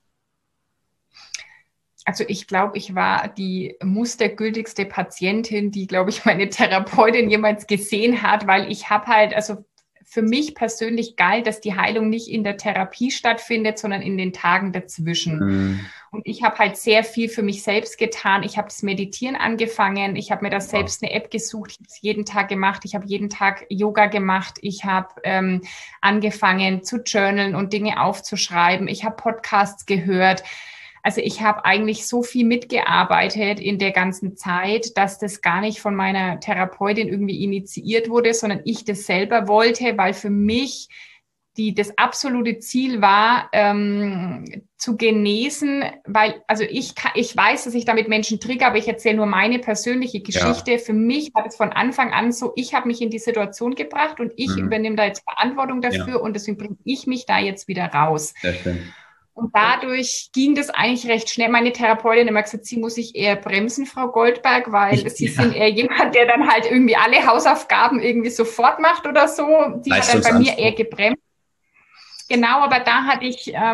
Also ich glaube, ich war die mustergültigste Patientin, die, glaube ich, meine Therapeutin jemals gesehen hat, weil ich habe halt, also für mich persönlich galt, dass die Heilung nicht in der Therapie stattfindet, sondern in den Tagen dazwischen. Und ich habe halt sehr viel für mich selbst getan. Ich habe das Meditieren angefangen. Ich habe mir da selbst eine App gesucht. Ich habe es jeden Tag gemacht. Ich habe jeden Tag Yoga gemacht. Ich habe angefangen zu journalen und Dinge aufzuschreiben. Ich habe Podcasts gehört. also ich habe eigentlich so viel mitgearbeitet in der ganzen Zeit, dass das gar nicht von meiner Therapeutin irgendwie initiiert wurde, sondern ich das selber wollte, weil für mich das absolute Ziel war, zu genesen, weil, also ich weiß, dass ich damit Menschen trigger, aber ich erzähle nur meine persönliche Geschichte. Ja. Für mich war das von Anfang an so, ich habe mich in die Situation gebracht und ich übernehme da jetzt Verantwortung dafür und deswegen bringe ich mich da jetzt wieder raus. Sehr schön. Und dadurch ging das eigentlich recht schnell. Meine Therapeutin hat immer gesagt, sie muss sich eher bremsen, Frau Goldberg, weil sie sind eher jemand, der dann halt irgendwie alle Hausaufgaben irgendwie sofort macht oder so. Die hat dann bei mir eher gebremst. Genau, aber da habe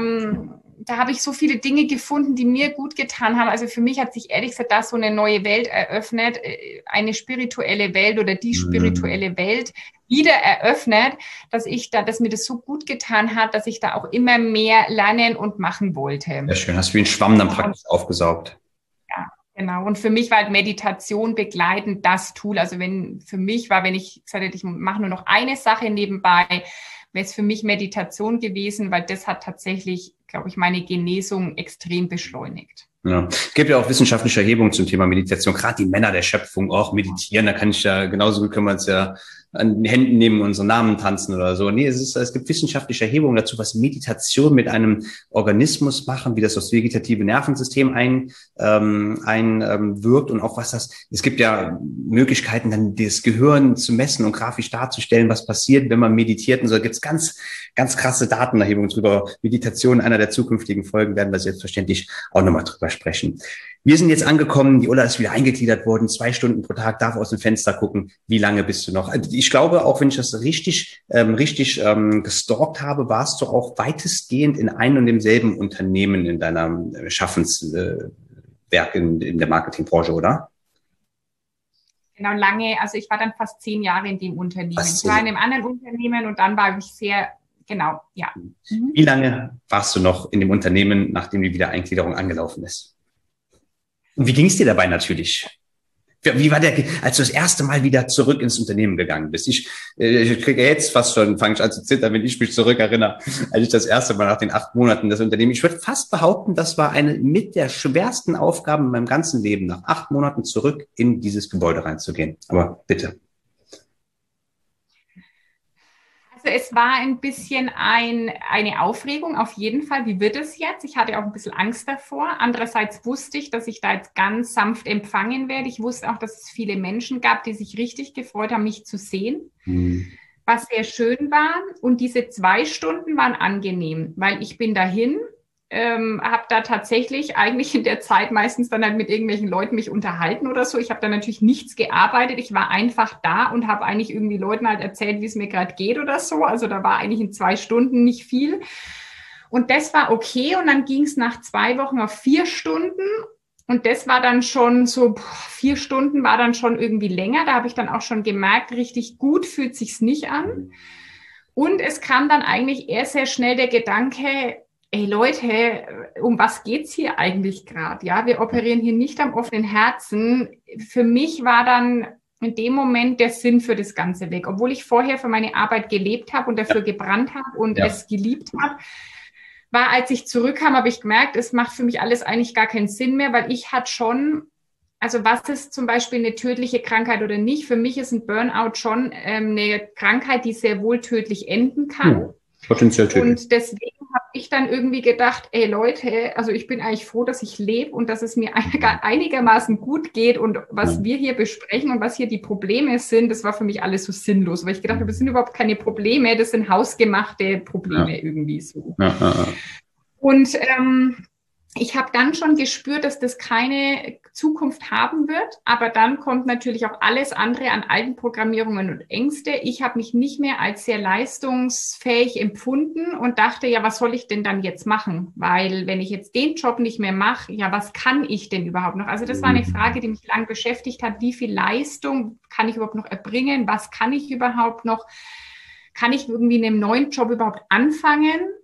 ich so viele Dinge gefunden, die mir gut getan haben. Also für mich hat sich ehrlich gesagt da so eine neue Welt eröffnet, eine spirituelle Welt oder die spirituelle Welt wieder eröffnet, dass mir das so gut getan hat, dass ich da auch immer mehr lernen und machen wollte. Sehr schön, hast du wie einen Schwamm dann praktisch aufgesaugt. Ja, genau. Und für mich war halt Meditation begleitend das Tool. Also für mich war, wenn ich gesagt hätte, ich mache nur noch eine Sache nebenbei, wäre es für mich Meditation gewesen, weil das hat tatsächlich, glaube ich, meine Genesung extrem beschleunigt. Ja. Es gibt ja auch wissenschaftliche Erhebungen zum Thema Meditation, gerade die Männer der Schöpfung auch meditieren, da kann ich ja genauso gut, können wir uns ja an den Händen nehmen und unsere Namen tanzen oder so. Nee, es gibt wissenschaftliche Erhebungen dazu, was Meditation mit einem Organismus machen, wie das aufs vegetative Nervensystem einwirkt und auch es gibt ja Möglichkeiten, dann das Gehirn zu messen und grafisch darzustellen, was passiert, wenn man meditiert und so. Da gibt's ganz, ganz krasse Datenerhebungen drüber. Meditation, einer der zukünftigen Folgen, werden wir selbstverständlich auch nochmal drüber sprechen. Wir sind jetzt angekommen, die Ulla ist wieder eingegliedert worden, 2 Stunden pro Tag, darf aus dem Fenster gucken. Wie lange bist du noch? Also ich glaube, auch wenn ich das richtig gestalkt habe, warst du auch weitestgehend in einem und demselben Unternehmen in deiner Schaffenswerk in der Marketingbranche, oder? Genau, lange, also ich war dann fast 10 Jahre in dem Unternehmen. Ich war in einem anderen Unternehmen und dann war ich genau, ja. Wie lange warst du noch in dem Unternehmen, nachdem die Wiedereingliederung angelaufen ist? Und wie ging es dir dabei natürlich? Wie war als du das erste Mal wieder zurück ins Unternehmen gegangen bist? Ich kriege jetzt fast schon, fange ich an zu zittern, wenn ich mich zurückerinnere, als ich das erste Mal nach den 8 Monaten das Unternehmen, ich würde fast behaupten, das war eine mit der schwersten Aufgaben in meinem ganzen Leben, nach 8 Monaten zurück in dieses Gebäude reinzugehen. Aber bitte. Also es war ein bisschen eine Aufregung, auf jeden Fall. Wie wird es jetzt? Ich hatte auch ein bisschen Angst davor. Andererseits wusste ich, dass ich da jetzt ganz sanft empfangen werde. Ich wusste auch, dass es viele Menschen gab, die sich richtig gefreut haben, mich zu sehen, was sehr schön war. Und diese 2 Stunden waren angenehm, weil ich bin dahin, habe da tatsächlich eigentlich in der Zeit meistens dann halt mit irgendwelchen Leuten mich unterhalten oder so. Ich habe da natürlich nichts gearbeitet. Ich war einfach da und habe eigentlich irgendwie Leuten halt erzählt, wie es mir gerade geht oder so. Also da war eigentlich in 2 Stunden nicht viel. Und das war okay. Und dann ging es nach 2 Wochen auf 4 Stunden. Und das war dann schon so, 4 Stunden war dann schon irgendwie länger. Da habe ich dann auch schon gemerkt, richtig gut fühlt sich's nicht an. Und es kam dann eigentlich eher sehr schnell der Gedanke, ey Leute, um was geht's hier eigentlich gerade? Ja, wir operieren hier nicht am offenen Herzen. Für mich war dann in dem Moment der Sinn für das Ganze weg. Obwohl ich vorher für meine Arbeit gelebt habe und dafür gebrannt habe und es geliebt habe, war, als ich zurückkam, habe ich gemerkt, es macht für mich alles eigentlich gar keinen Sinn mehr, weil ich hatte schon, also was ist zum Beispiel eine tödliche Krankheit oder nicht? Für mich ist ein Burnout schon eine Krankheit, die sehr wohl tödlich enden kann. Potenziell tödlich. Und deswegen habe ich dann irgendwie gedacht, ey Leute, also ich bin eigentlich froh, dass ich lebe und dass es mir einigermaßen gut geht und was wir hier besprechen und was hier die Probleme sind, das war für mich alles so sinnlos, weil ich gedacht habe, das sind überhaupt keine Probleme, das sind hausgemachte Probleme irgendwie so. Und ich habe dann schon gespürt, dass das keine Zukunft haben wird, aber dann kommt natürlich auch alles andere an alten Programmierungen und Ängste. Ich habe mich nicht mehr als sehr leistungsfähig empfunden und dachte, ja, was soll ich denn dann jetzt machen? Weil wenn ich jetzt den Job nicht mehr mache, ja, was kann ich denn überhaupt noch? Also das war eine Frage, die mich lang beschäftigt hat. Wie viel Leistung kann ich überhaupt noch erbringen? Was kann ich überhaupt noch? Kann ich irgendwie in einem neuen Job überhaupt anfangen?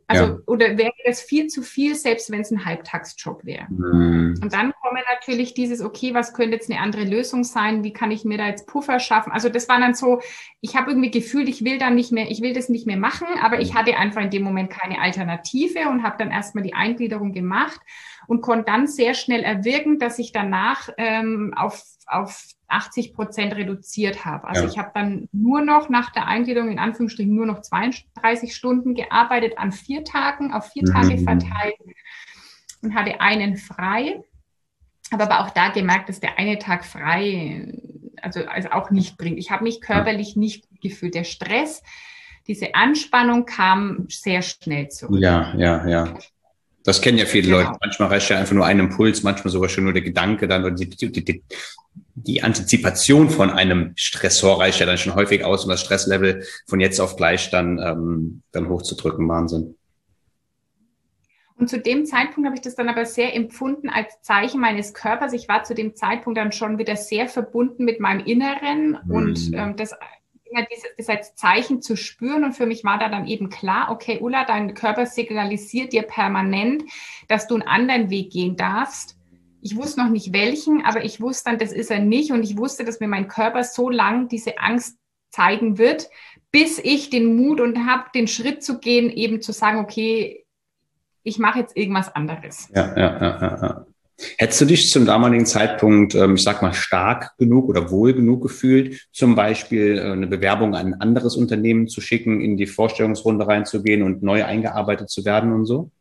Also, oder wäre das viel zu viel, selbst wenn es ein Halbtagsjob wäre? Und dann komme natürlich dieses, okay, was könnte jetzt eine andere Lösung sein? Wie kann ich mir da jetzt Puffer schaffen? Also das war dann so, ich habe irgendwie gefühlt, ich will das nicht mehr machen, aber ich hatte einfach in dem Moment keine Alternative und habe dann erstmal die Eingliederung gemacht und konnte dann sehr schnell erwirken, dass ich danach auf 80% reduziert habe. Also ich habe dann nur noch nach der Eingliederung in Anführungsstrichen nur noch 32 Stunden gearbeitet an 4 Tagen, auf 4 Tage verteilt und hatte einen frei. Habe aber auch da gemerkt, dass der eine Tag frei also auch nicht bringt. Ich habe mich körperlich nicht gut gefühlt. Der Stress, diese Anspannung kam sehr schnell zurück. Ja. Das kennen ja viele Leute. Manchmal reicht ja einfach nur ein Impuls, manchmal sogar schon nur der Gedanke dann oder die Antizipation von einem Stressor reicht ja dann schon häufig aus, um das Stresslevel von jetzt auf gleich dann hochzudrücken. Wahnsinn. Und zu dem Zeitpunkt habe ich das dann aber sehr empfunden als Zeichen meines Körpers. Ich war zu dem Zeitpunkt dann schon wieder sehr verbunden mit meinem Inneren und das als Zeichen zu spüren. Und für mich war da dann eben klar, okay, Ulla, dein Körper signalisiert dir permanent, dass du einen anderen Weg gehen darfst. Ich wusste noch nicht welchen, aber ich wusste dann, das ist er nicht. Und ich wusste, dass mir mein Körper so lang diese Angst zeigen wird, bis ich den Mut und habe, den Schritt zu gehen, eben zu sagen, okay, ich mache jetzt irgendwas anderes. Ja. Hättest du dich zum damaligen Zeitpunkt, ich sag mal, stark genug oder wohl genug gefühlt, zum Beispiel eine Bewerbung an ein anderes Unternehmen zu schicken, in die Vorstellungsrunde reinzugehen und neu eingearbeitet zu werden und so?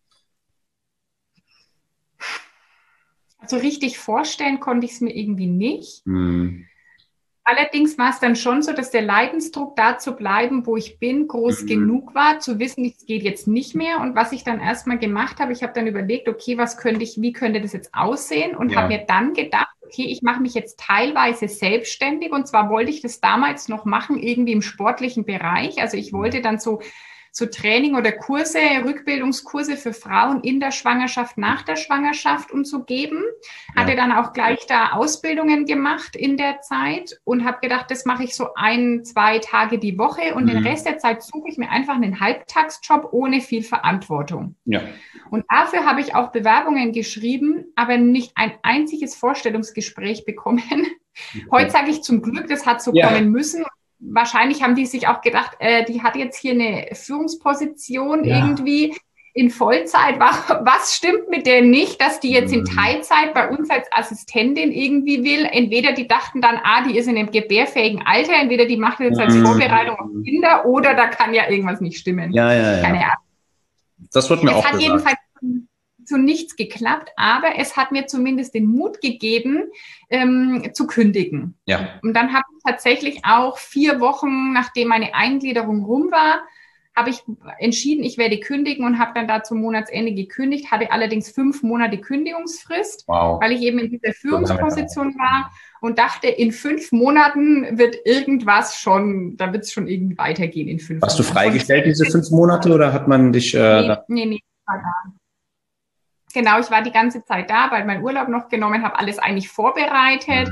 Also richtig vorstellen konnte ich es mir irgendwie nicht. Allerdings war es dann schon so, dass der Leidensdruck, da zu bleiben, wo ich bin, groß genug war, zu wissen, es geht jetzt nicht mehr. Und was ich dann erstmal gemacht habe, ich habe dann überlegt, okay, wie könnte das jetzt aussehen? Und habe mir dann gedacht, okay, ich mache mich jetzt teilweise selbstständig. Und zwar wollte ich das damals noch machen, irgendwie im sportlichen Bereich. Also ich wollte dann so Training oder Kurse, Rückbildungskurse für Frauen in der Schwangerschaft, nach der Schwangerschaft und so geben. Hatte dann auch gleich da Ausbildungen gemacht in der Zeit und habe gedacht, das mache ich so 1-2 Tage die Woche und den Rest der Zeit suche ich mir einfach einen Halbtagsjob ohne viel Verantwortung. Ja. Und dafür habe ich auch Bewerbungen geschrieben, aber nicht ein einziges Vorstellungsgespräch bekommen. Heute sage ich zum Glück, das hat so kommen müssen. Wahrscheinlich haben die sich auch gedacht, die hat jetzt hier eine Führungsposition irgendwie in Vollzeit. Was stimmt mit der nicht, dass die jetzt in Teilzeit bei uns als Assistentin irgendwie will? Entweder die dachten dann, die ist in einem gebärfähigen Alter, entweder die macht jetzt als Vorbereitung auf Kinder oder da kann ja irgendwas nicht stimmen. Ja. Keine Ahnung. Das wird mir auch gesagt. Es hat jedenfalls zu nichts geklappt, aber es hat mir zumindest den Mut gegeben, zu kündigen. Ja. Und dann habe ich tatsächlich auch 4 Wochen, nachdem meine Eingliederung rum war, habe ich entschieden, ich werde kündigen und habe dann da zum Monatsende gekündigt, hatte allerdings 5 Monate Kündigungsfrist, weil ich eben in dieser Führungsposition war und dachte, in 5 Monaten wird irgendwas schon, da wird es schon irgendwie weitergehen in 5 Monaten. Warst du freigestellt diese 5 Monate oder hat man dich... Nee, war da. Genau, ich war die ganze Zeit da, weil mein Urlaub noch genommen habe, alles eigentlich vorbereitet,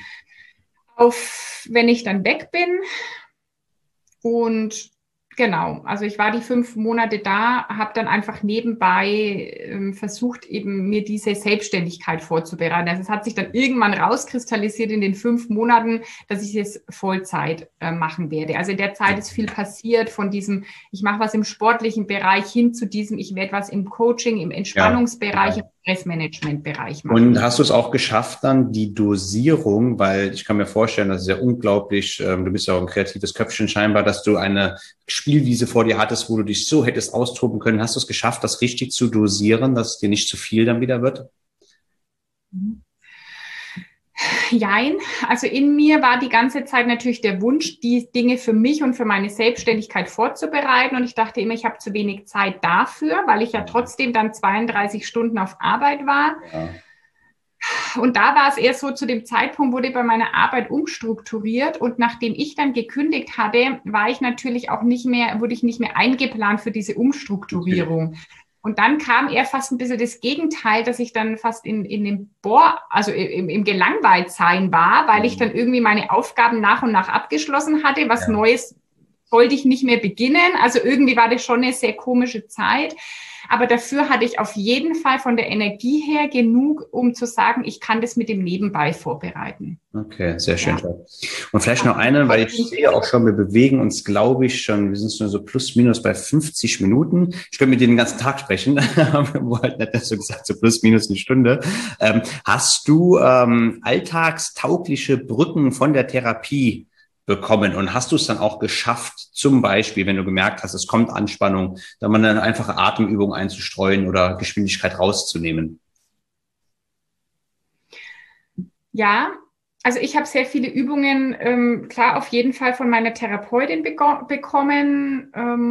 auf wenn ich dann weg bin. Und genau, also ich war die 5 Monate da, habe dann einfach nebenbei versucht, eben mir diese Selbstständigkeit vorzubereiten. Also es hat sich dann irgendwann rauskristallisiert in den 5 Monaten, dass ich es Vollzeit machen werde. Also in der Zeit ist viel passiert von diesem, ich mache was im sportlichen Bereich hin zu diesem, ich werde was im Coaching, im Entspannungsbereich, im Stressmanagementbereich machen. Und hast du es auch geschafft dann, die Dosierung, weil ich kann mir vorstellen, das ist ja unglaublich, du bist ja auch ein kreatives Köpfchen scheinbar, dass du eine Spielwiese vor dir hattest, wo du dich so hättest austoben können. Hast du es geschafft, das richtig zu dosieren, dass es dir nicht zu viel dann wieder wird? Jein. Also in mir war die ganze Zeit natürlich der Wunsch, die Dinge für mich und für meine Selbstständigkeit vorzubereiten. Und ich dachte immer, ich habe zu wenig Zeit dafür, weil ich ja trotzdem dann 32 Stunden auf Arbeit war. Ja. Und da war es eher so, zu dem Zeitpunkt wurde bei meiner Arbeit umstrukturiert und nachdem ich dann gekündigt hatte, war ich natürlich auch wurde ich nicht mehr eingeplant für diese Umstrukturierung. Okay. Und dann kam eher fast ein bisschen das Gegenteil, dass ich dann fast in dem im Gelangweiltsein war, weil ich dann irgendwie meine Aufgaben nach und nach abgeschlossen hatte, was Neues sollte ich nicht mehr beginnen. Also irgendwie war das schon eine sehr komische Zeit. Aber dafür hatte ich auf jeden Fall von der Energie her genug, um zu sagen, ich kann das mit dem Nebenbei vorbereiten. Okay, sehr schön. Ja. Und vielleicht noch eine, weil ich sehe auch schon, wir bewegen uns, glaube ich, schon, wir sind schon so plus minus bei 50 Minuten. Ich könnte mit dir den ganzen Tag sprechen, aber wir wollten nicht so gesagt, so plus minus eine Stunde. Hast du alltagstaugliche Brücken von der Therapie bekommen und hast du es dann auch geschafft, zum Beispiel, wenn du gemerkt hast, es kommt Anspannung, dann mal eine einfache Atemübung einzustreuen oder Geschwindigkeit rauszunehmen? Ja, also ich habe sehr viele Übungen, klar auf jeden Fall von meiner Therapeutin bekommen,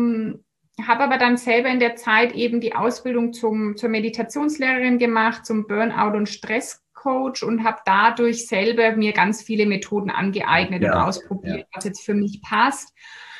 habe aber dann selber in der Zeit eben die Ausbildung zur Meditationslehrerin gemacht, zum Burnout- und Stresscoach und habe dadurch selber mir ganz viele Methoden angeeignet und ausprobiert, was jetzt für mich passt.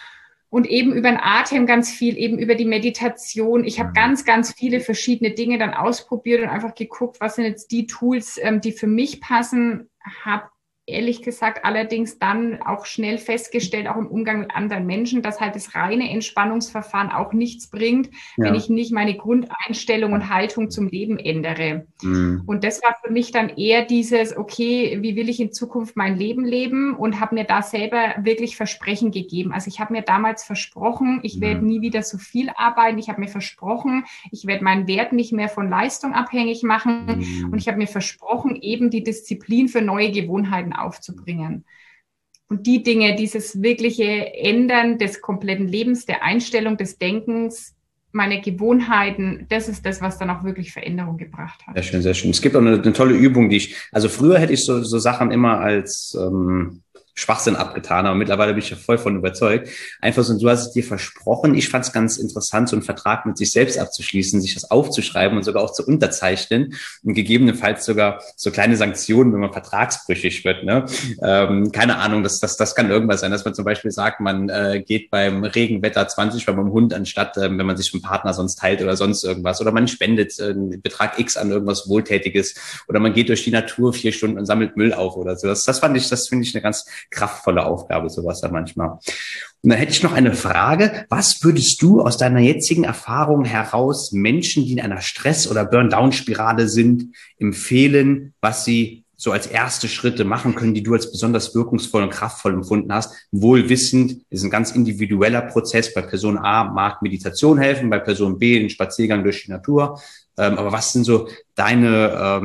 Und eben über den Atem ganz viel, eben über die Meditation. Ich habe ganz, ganz viele verschiedene Dinge dann ausprobiert und einfach geguckt, was sind jetzt die Tools, die für mich passen. Habe ehrlich gesagt allerdings dann auch schnell festgestellt, auch im Umgang mit anderen Menschen, dass halt das reine Entspannungsverfahren auch nichts bringt, wenn ich nicht meine Grundeinstellung und Haltung zum Leben ändere. Und das war für mich dann eher dieses, okay, wie will ich in Zukunft mein Leben leben, und habe mir da selber wirklich Versprechen gegeben. Also ich habe mir damals versprochen, ich werde nie wieder so viel arbeiten. Ich habe mir versprochen, ich werde meinen Wert nicht mehr von Leistung abhängig machen. Und ich habe mir versprochen, eben die Disziplin für neue Gewohnheiten aufzubringen. Und die Dinge, dieses wirkliche Ändern des kompletten Lebens, der Einstellung, des Denkens, meine Gewohnheiten, das ist das, was dann auch wirklich Veränderung gebracht hat. Sehr schön, sehr schön. Es gibt auch eine tolle Übung, also früher hätte ich so Sachen immer als Schwachsinn abgetan, aber mittlerweile bin ich ja voll von überzeugt. Einfach so, du hast es dir versprochen. Ich fand es ganz interessant, so einen Vertrag mit sich selbst abzuschließen, sich das aufzuschreiben und sogar auch zu unterzeichnen und gegebenenfalls sogar so kleine Sanktionen, wenn man vertragsbrüchig wird. Ne? Keine Ahnung, das kann irgendwas sein, dass man zum Beispiel sagt, man geht beim Regenwetter 20 beim Hund, anstatt wenn man sich mit dem Partner sonst teilt oder sonst irgendwas. Oder man spendet einen Betrag X an irgendwas Wohltätiges. Oder man geht durch die Natur 4 Stunden und sammelt Müll auf oder so. Das finde ich eine ganz kraftvolle Aufgabe, sowas da manchmal. Und dann hätte ich noch eine Frage. Was würdest du aus deiner jetzigen Erfahrung heraus Menschen, die in einer Stress- oder Burn-Down-Spirale sind, empfehlen, was sie so als erste Schritte machen können, die du als besonders wirkungsvoll und kraftvoll empfunden hast? Wohl wissend, ist ein ganz individueller Prozess. Bei Person A mag Meditation helfen, bei Person B ein Spaziergang durch die Natur. Aber was sind so deine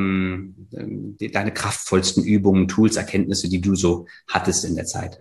kraftvollsten Übungen, Tools, Erkenntnisse, die du so hattest in der Zeit?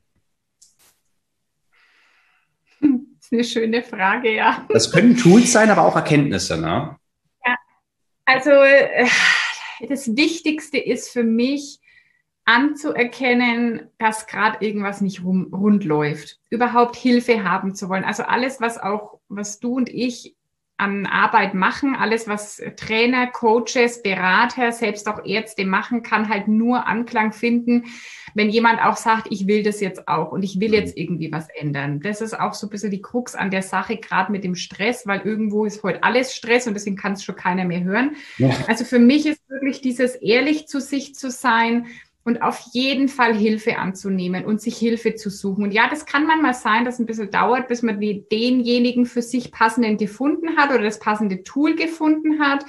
Das ist eine schöne Frage, ja. Das können Tools sein, aber auch Erkenntnisse, ne? Ja, also das Wichtigste ist für mich, anzuerkennen, dass gerade irgendwas nicht rund läuft. Überhaupt Hilfe haben zu wollen. Also alles, was du und ich an Arbeit machen, alles, was Trainer, Coaches, Berater, selbst auch Ärzte machen, kann halt nur Anklang finden, wenn jemand auch sagt, ich will das jetzt auch und ich will jetzt irgendwie was ändern. Das ist auch so ein bisschen die Krux an der Sache, gerade mit dem Stress, weil irgendwo ist heute alles Stress und deswegen kann es schon keiner mehr hören. Ja. Also für mich ist wirklich dieses ehrlich zu sich zu sein und auf jeden Fall Hilfe anzunehmen und sich Hilfe zu suchen. Und ja, das kann manchmal sein, dass es ein bisschen dauert, bis man denjenigen für sich passenden gefunden hat oder das passende Tool gefunden hat.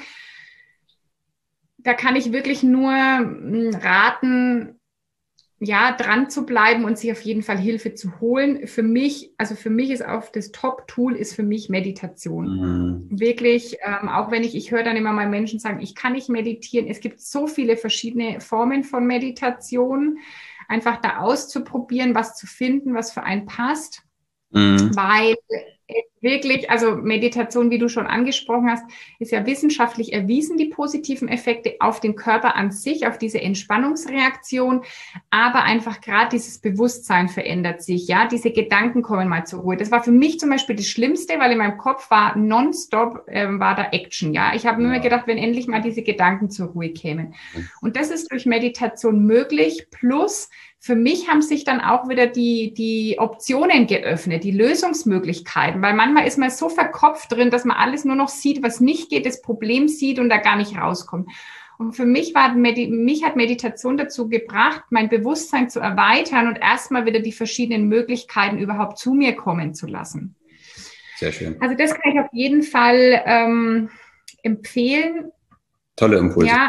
Da kann ich wirklich nur raten, ja, dran zu bleiben und sich auf jeden Fall Hilfe zu holen. Für mich ist auch das Top-Tool ist für mich Meditation. Wirklich, auch wenn ich höre dann immer mal Menschen sagen, ich kann nicht meditieren. Es gibt so viele verschiedene Formen von Meditation. Einfach da auszuprobieren, was zu finden, was für einen passt. Weil wirklich, also Meditation, wie du schon angesprochen hast, ist ja wissenschaftlich erwiesen, die positiven Effekte auf den Körper an sich, auf diese Entspannungsreaktion, aber einfach gerade dieses Bewusstsein verändert sich, ja, diese Gedanken kommen mal zur Ruhe. Das war für mich zum Beispiel das Schlimmste, weil in meinem Kopf war nonstop, war da Action, ja. Ich habe mir immer gedacht, wenn endlich mal diese Gedanken zur Ruhe kämen. Und das ist durch Meditation möglich, plus für mich haben sich dann auch wieder die Optionen geöffnet, die Lösungsmöglichkeiten, weil manchmal ist man so verkopft drin, dass man alles nur noch sieht, was nicht geht, das Problem sieht und da gar nicht rauskommt. Und für mich hat Meditation dazu gebracht, mein Bewusstsein zu erweitern und erstmal wieder die verschiedenen Möglichkeiten überhaupt zu mir kommen zu lassen. Sehr schön. Also das kann ich auf jeden Fall empfehlen. Tolle Impulse. Ja,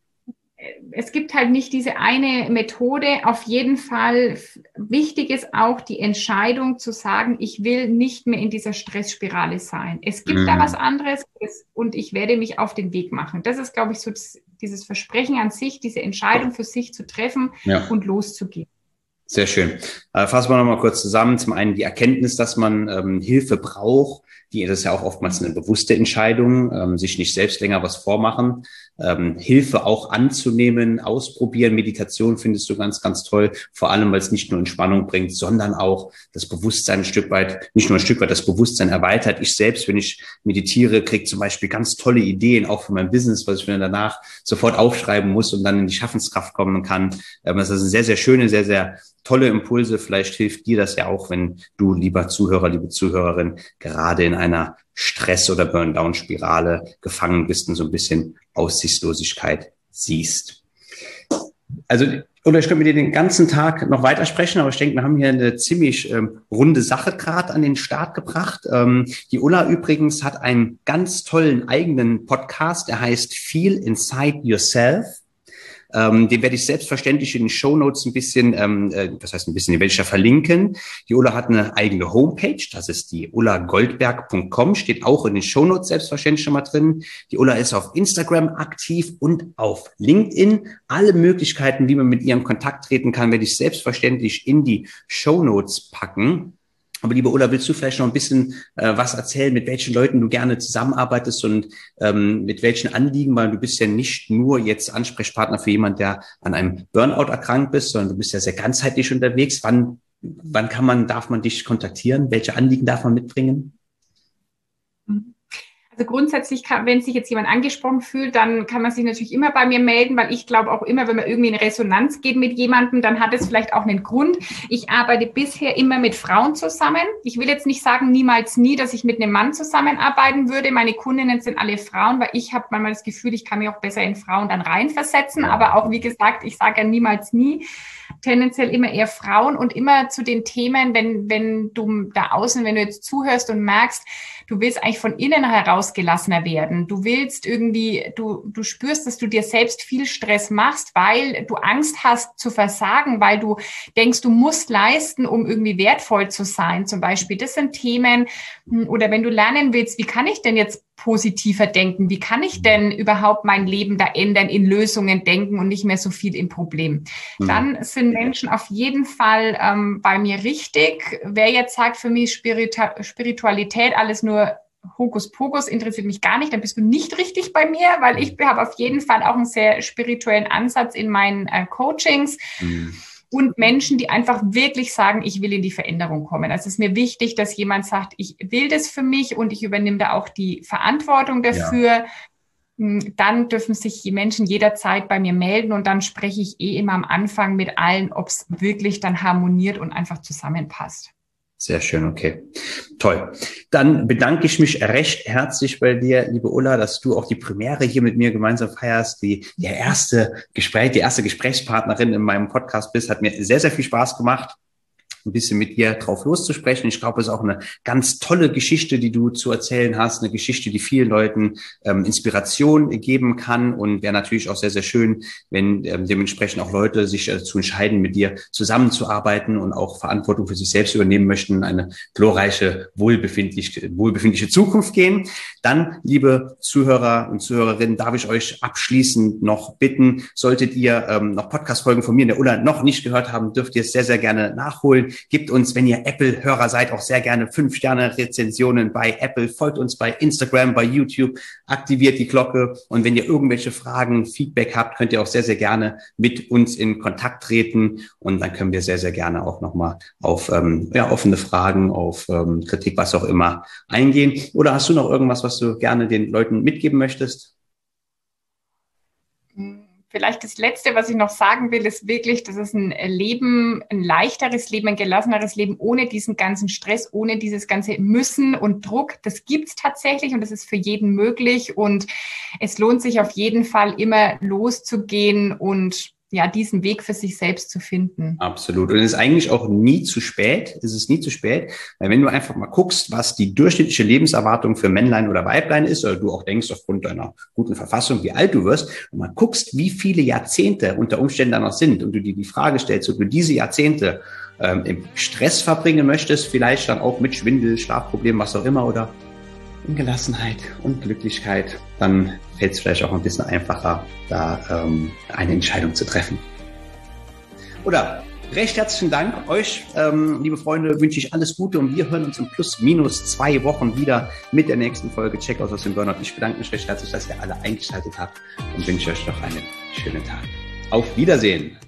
es gibt halt nicht diese eine Methode. Auf jeden Fall wichtig ist auch die Entscheidung zu sagen, ich will nicht mehr in dieser Stressspirale sein. Es gibt da was anderes und ich werde mich auf den Weg machen. Das ist, glaube ich, so dieses Versprechen an sich, diese Entscheidung für sich zu treffen und loszugehen. Sehr schön. Fassen wir nochmal kurz zusammen. Zum einen die Erkenntnis, dass man Hilfe braucht. Das ist ja auch oftmals eine bewusste Entscheidung, sich nicht selbst länger was vormachen. Hilfe auch anzunehmen, ausprobieren. Meditation findest du ganz, ganz toll. Vor allem, weil es nicht nur Entspannung bringt, sondern auch das Bewusstsein ein Stück weit, nicht nur ein Stück weit das Bewusstsein erweitert. Ich selbst, wenn ich meditiere, kriege zum Beispiel ganz tolle Ideen, auch für mein Business, was ich mir danach sofort aufschreiben muss und dann in die Schaffenskraft kommen kann. Das ist sehr, sehr schöne, sehr, sehr tolle Impulse. Vielleicht hilft dir das ja auch, wenn du, lieber Zuhörer, liebe Zuhörerin, gerade in einer Stress- oder Burn-Down-Spirale gefangen bist und so ein bisschen Aussichtslosigkeit siehst. Also, oder ich könnte mit dir den ganzen Tag noch weitersprechen, aber ich denke, wir haben hier eine ziemlich runde Sache gerade an den Start gebracht. Die Ulla übrigens hat einen ganz tollen eigenen Podcast, der heißt Feel Inside Yourself. Den werde ich selbstverständlich in den Shownotes ein bisschen, den werde ich ja verlinken. Die Ulla hat eine eigene Homepage, das ist die ullagoldberg.com, steht auch in den Shownotes selbstverständlich schon mal drin. Die Ulla ist auf Instagram aktiv und auf LinkedIn. Alle Möglichkeiten, wie man mit ihr in Kontakt treten kann, werde ich selbstverständlich in die Shownotes packen. Aber liebe Ulla, willst du vielleicht noch ein bisschen was erzählen, mit welchen Leuten du gerne zusammenarbeitest und mit welchen Anliegen, weil du bist ja nicht nur jetzt Ansprechpartner für jemand, der an einem Burnout erkrankt ist, sondern du bist ja sehr ganzheitlich unterwegs. Wann darf man dich kontaktieren? Welche Anliegen darf man mitbringen? Also grundsätzlich, wenn sich jetzt jemand angesprochen fühlt, dann kann man sich natürlich immer bei mir melden, weil ich glaube auch immer, wenn man irgendwie in Resonanz geht mit jemandem, dann hat es vielleicht auch einen Grund. Ich arbeite bisher immer mit Frauen zusammen. Ich will jetzt nicht sagen, niemals nie, dass ich mit einem Mann zusammenarbeiten würde. Meine Kundinnen sind alle Frauen, weil ich habe manchmal das Gefühl, ich kann mich auch besser in Frauen dann reinversetzen. Aber auch, wie gesagt, ich sage ja niemals nie. Tendenziell immer eher Frauen und immer zu den Themen, wenn du da außen, wenn du jetzt zuhörst und merkst, du willst eigentlich von innen heraus gelassener werden. Du willst irgendwie, du spürst, dass du dir selbst viel Stress machst, weil du Angst hast zu versagen, weil du denkst, du musst leisten, um irgendwie wertvoll zu sein. Zum Beispiel, das sind Themen, oder wenn du lernen willst, wie kann ich denn jetzt positiver denken? Wie kann ich denn überhaupt mein Leben da ändern, in Lösungen denken und nicht mehr so viel im Problem? Dann sind Menschen auf jeden Fall bei mir richtig. Wer jetzt sagt, für mich Spiritualität alles nur Hokuspokus, interessiert mich gar nicht, dann bist du nicht richtig bei mir, weil ich habe auf jeden Fall auch einen sehr spirituellen Ansatz in meinen Coachings. Und Menschen, die einfach wirklich sagen, ich will in die Veränderung kommen. Also es ist mir wichtig, dass jemand sagt, ich will das für mich und ich übernehme da auch die Verantwortung dafür. Ja. Dann dürfen sich die Menschen jederzeit bei mir melden und dann spreche ich immer am Anfang mit allen, ob es wirklich dann harmoniert und einfach zusammenpasst. Sehr schön, okay. Toll. Dann bedanke ich mich recht herzlich bei dir, liebe Ulla, dass du auch die Premiere hier mit mir gemeinsam feierst. Die erste Gesprächspartnerin in meinem Podcast bist. Hat mir sehr, sehr viel Spaß gemacht, ein bisschen mit dir drauf loszusprechen. Ich glaube, es ist auch eine ganz tolle Geschichte, die du zu erzählen hast. Eine Geschichte, die vielen Leuten Inspiration geben kann und wäre natürlich auch sehr, sehr schön, wenn dementsprechend auch Leute sich dazu entscheiden, mit dir zusammenzuarbeiten und auch Verantwortung für sich selbst übernehmen möchten, eine glorreiche, wohlbefindliche Zukunft gehen. Dann, liebe Zuhörer und Zuhörerinnen, darf ich euch abschließend noch bitten, solltet ihr noch Podcast-Folgen von mir in der Ulla noch nicht gehört haben, dürft ihr es sehr, sehr gerne nachholen. Gebt uns, wenn ihr Apple-Hörer seid, auch sehr gerne 5-Sterne-Rezensionen bei Apple. Folgt uns bei Instagram, bei YouTube, aktiviert die Glocke. Und wenn ihr irgendwelche Fragen, Feedback habt, könnt ihr auch sehr, sehr gerne mit uns in Kontakt treten. Und dann können wir sehr, sehr gerne auch nochmal auf offene Fragen, auf Kritik, was auch immer eingehen. Oder hast du noch irgendwas, was du gerne den Leuten mitgeben möchtest? vielleicht das Letzte, was ich noch sagen will, ist wirklich, das ist ein Leben, ein leichteres Leben, ein gelasseneres Leben ohne diesen ganzen Stress, ohne dieses ganze Müssen und Druck. Das gibt's tatsächlich und das ist für jeden möglich. Und es lohnt sich auf jeden Fall immer loszugehen und ja, diesen Weg für sich selbst zu finden. Absolut. Und es ist eigentlich auch nie zu spät. Es ist nie zu spät, weil wenn du einfach mal guckst, was die durchschnittliche Lebenserwartung für Männlein oder Weiblein ist, oder du auch denkst aufgrund deiner guten Verfassung, wie alt du wirst, und mal guckst, wie viele Jahrzehnte unter Umständen da noch sind und du dir die Frage stellst, ob du diese Jahrzehnte im Stress verbringen möchtest, vielleicht dann auch mit Schwindel, Schlafproblemen, was auch immer, oder in Gelassenheit und Glücklichkeit, dann fällt es vielleicht auch ein bisschen einfacher, da eine Entscheidung zu treffen. Oder recht herzlichen Dank euch, liebe Freunde, wünsche ich alles Gute und wir hören uns in +/- 2 Wochen wieder mit der nächsten Folge Checkout aus dem Burnout. Ich bedanke mich recht herzlich, dass ihr alle eingeschaltet habt und wünsche euch noch einen schönen Tag. Auf Wiedersehen!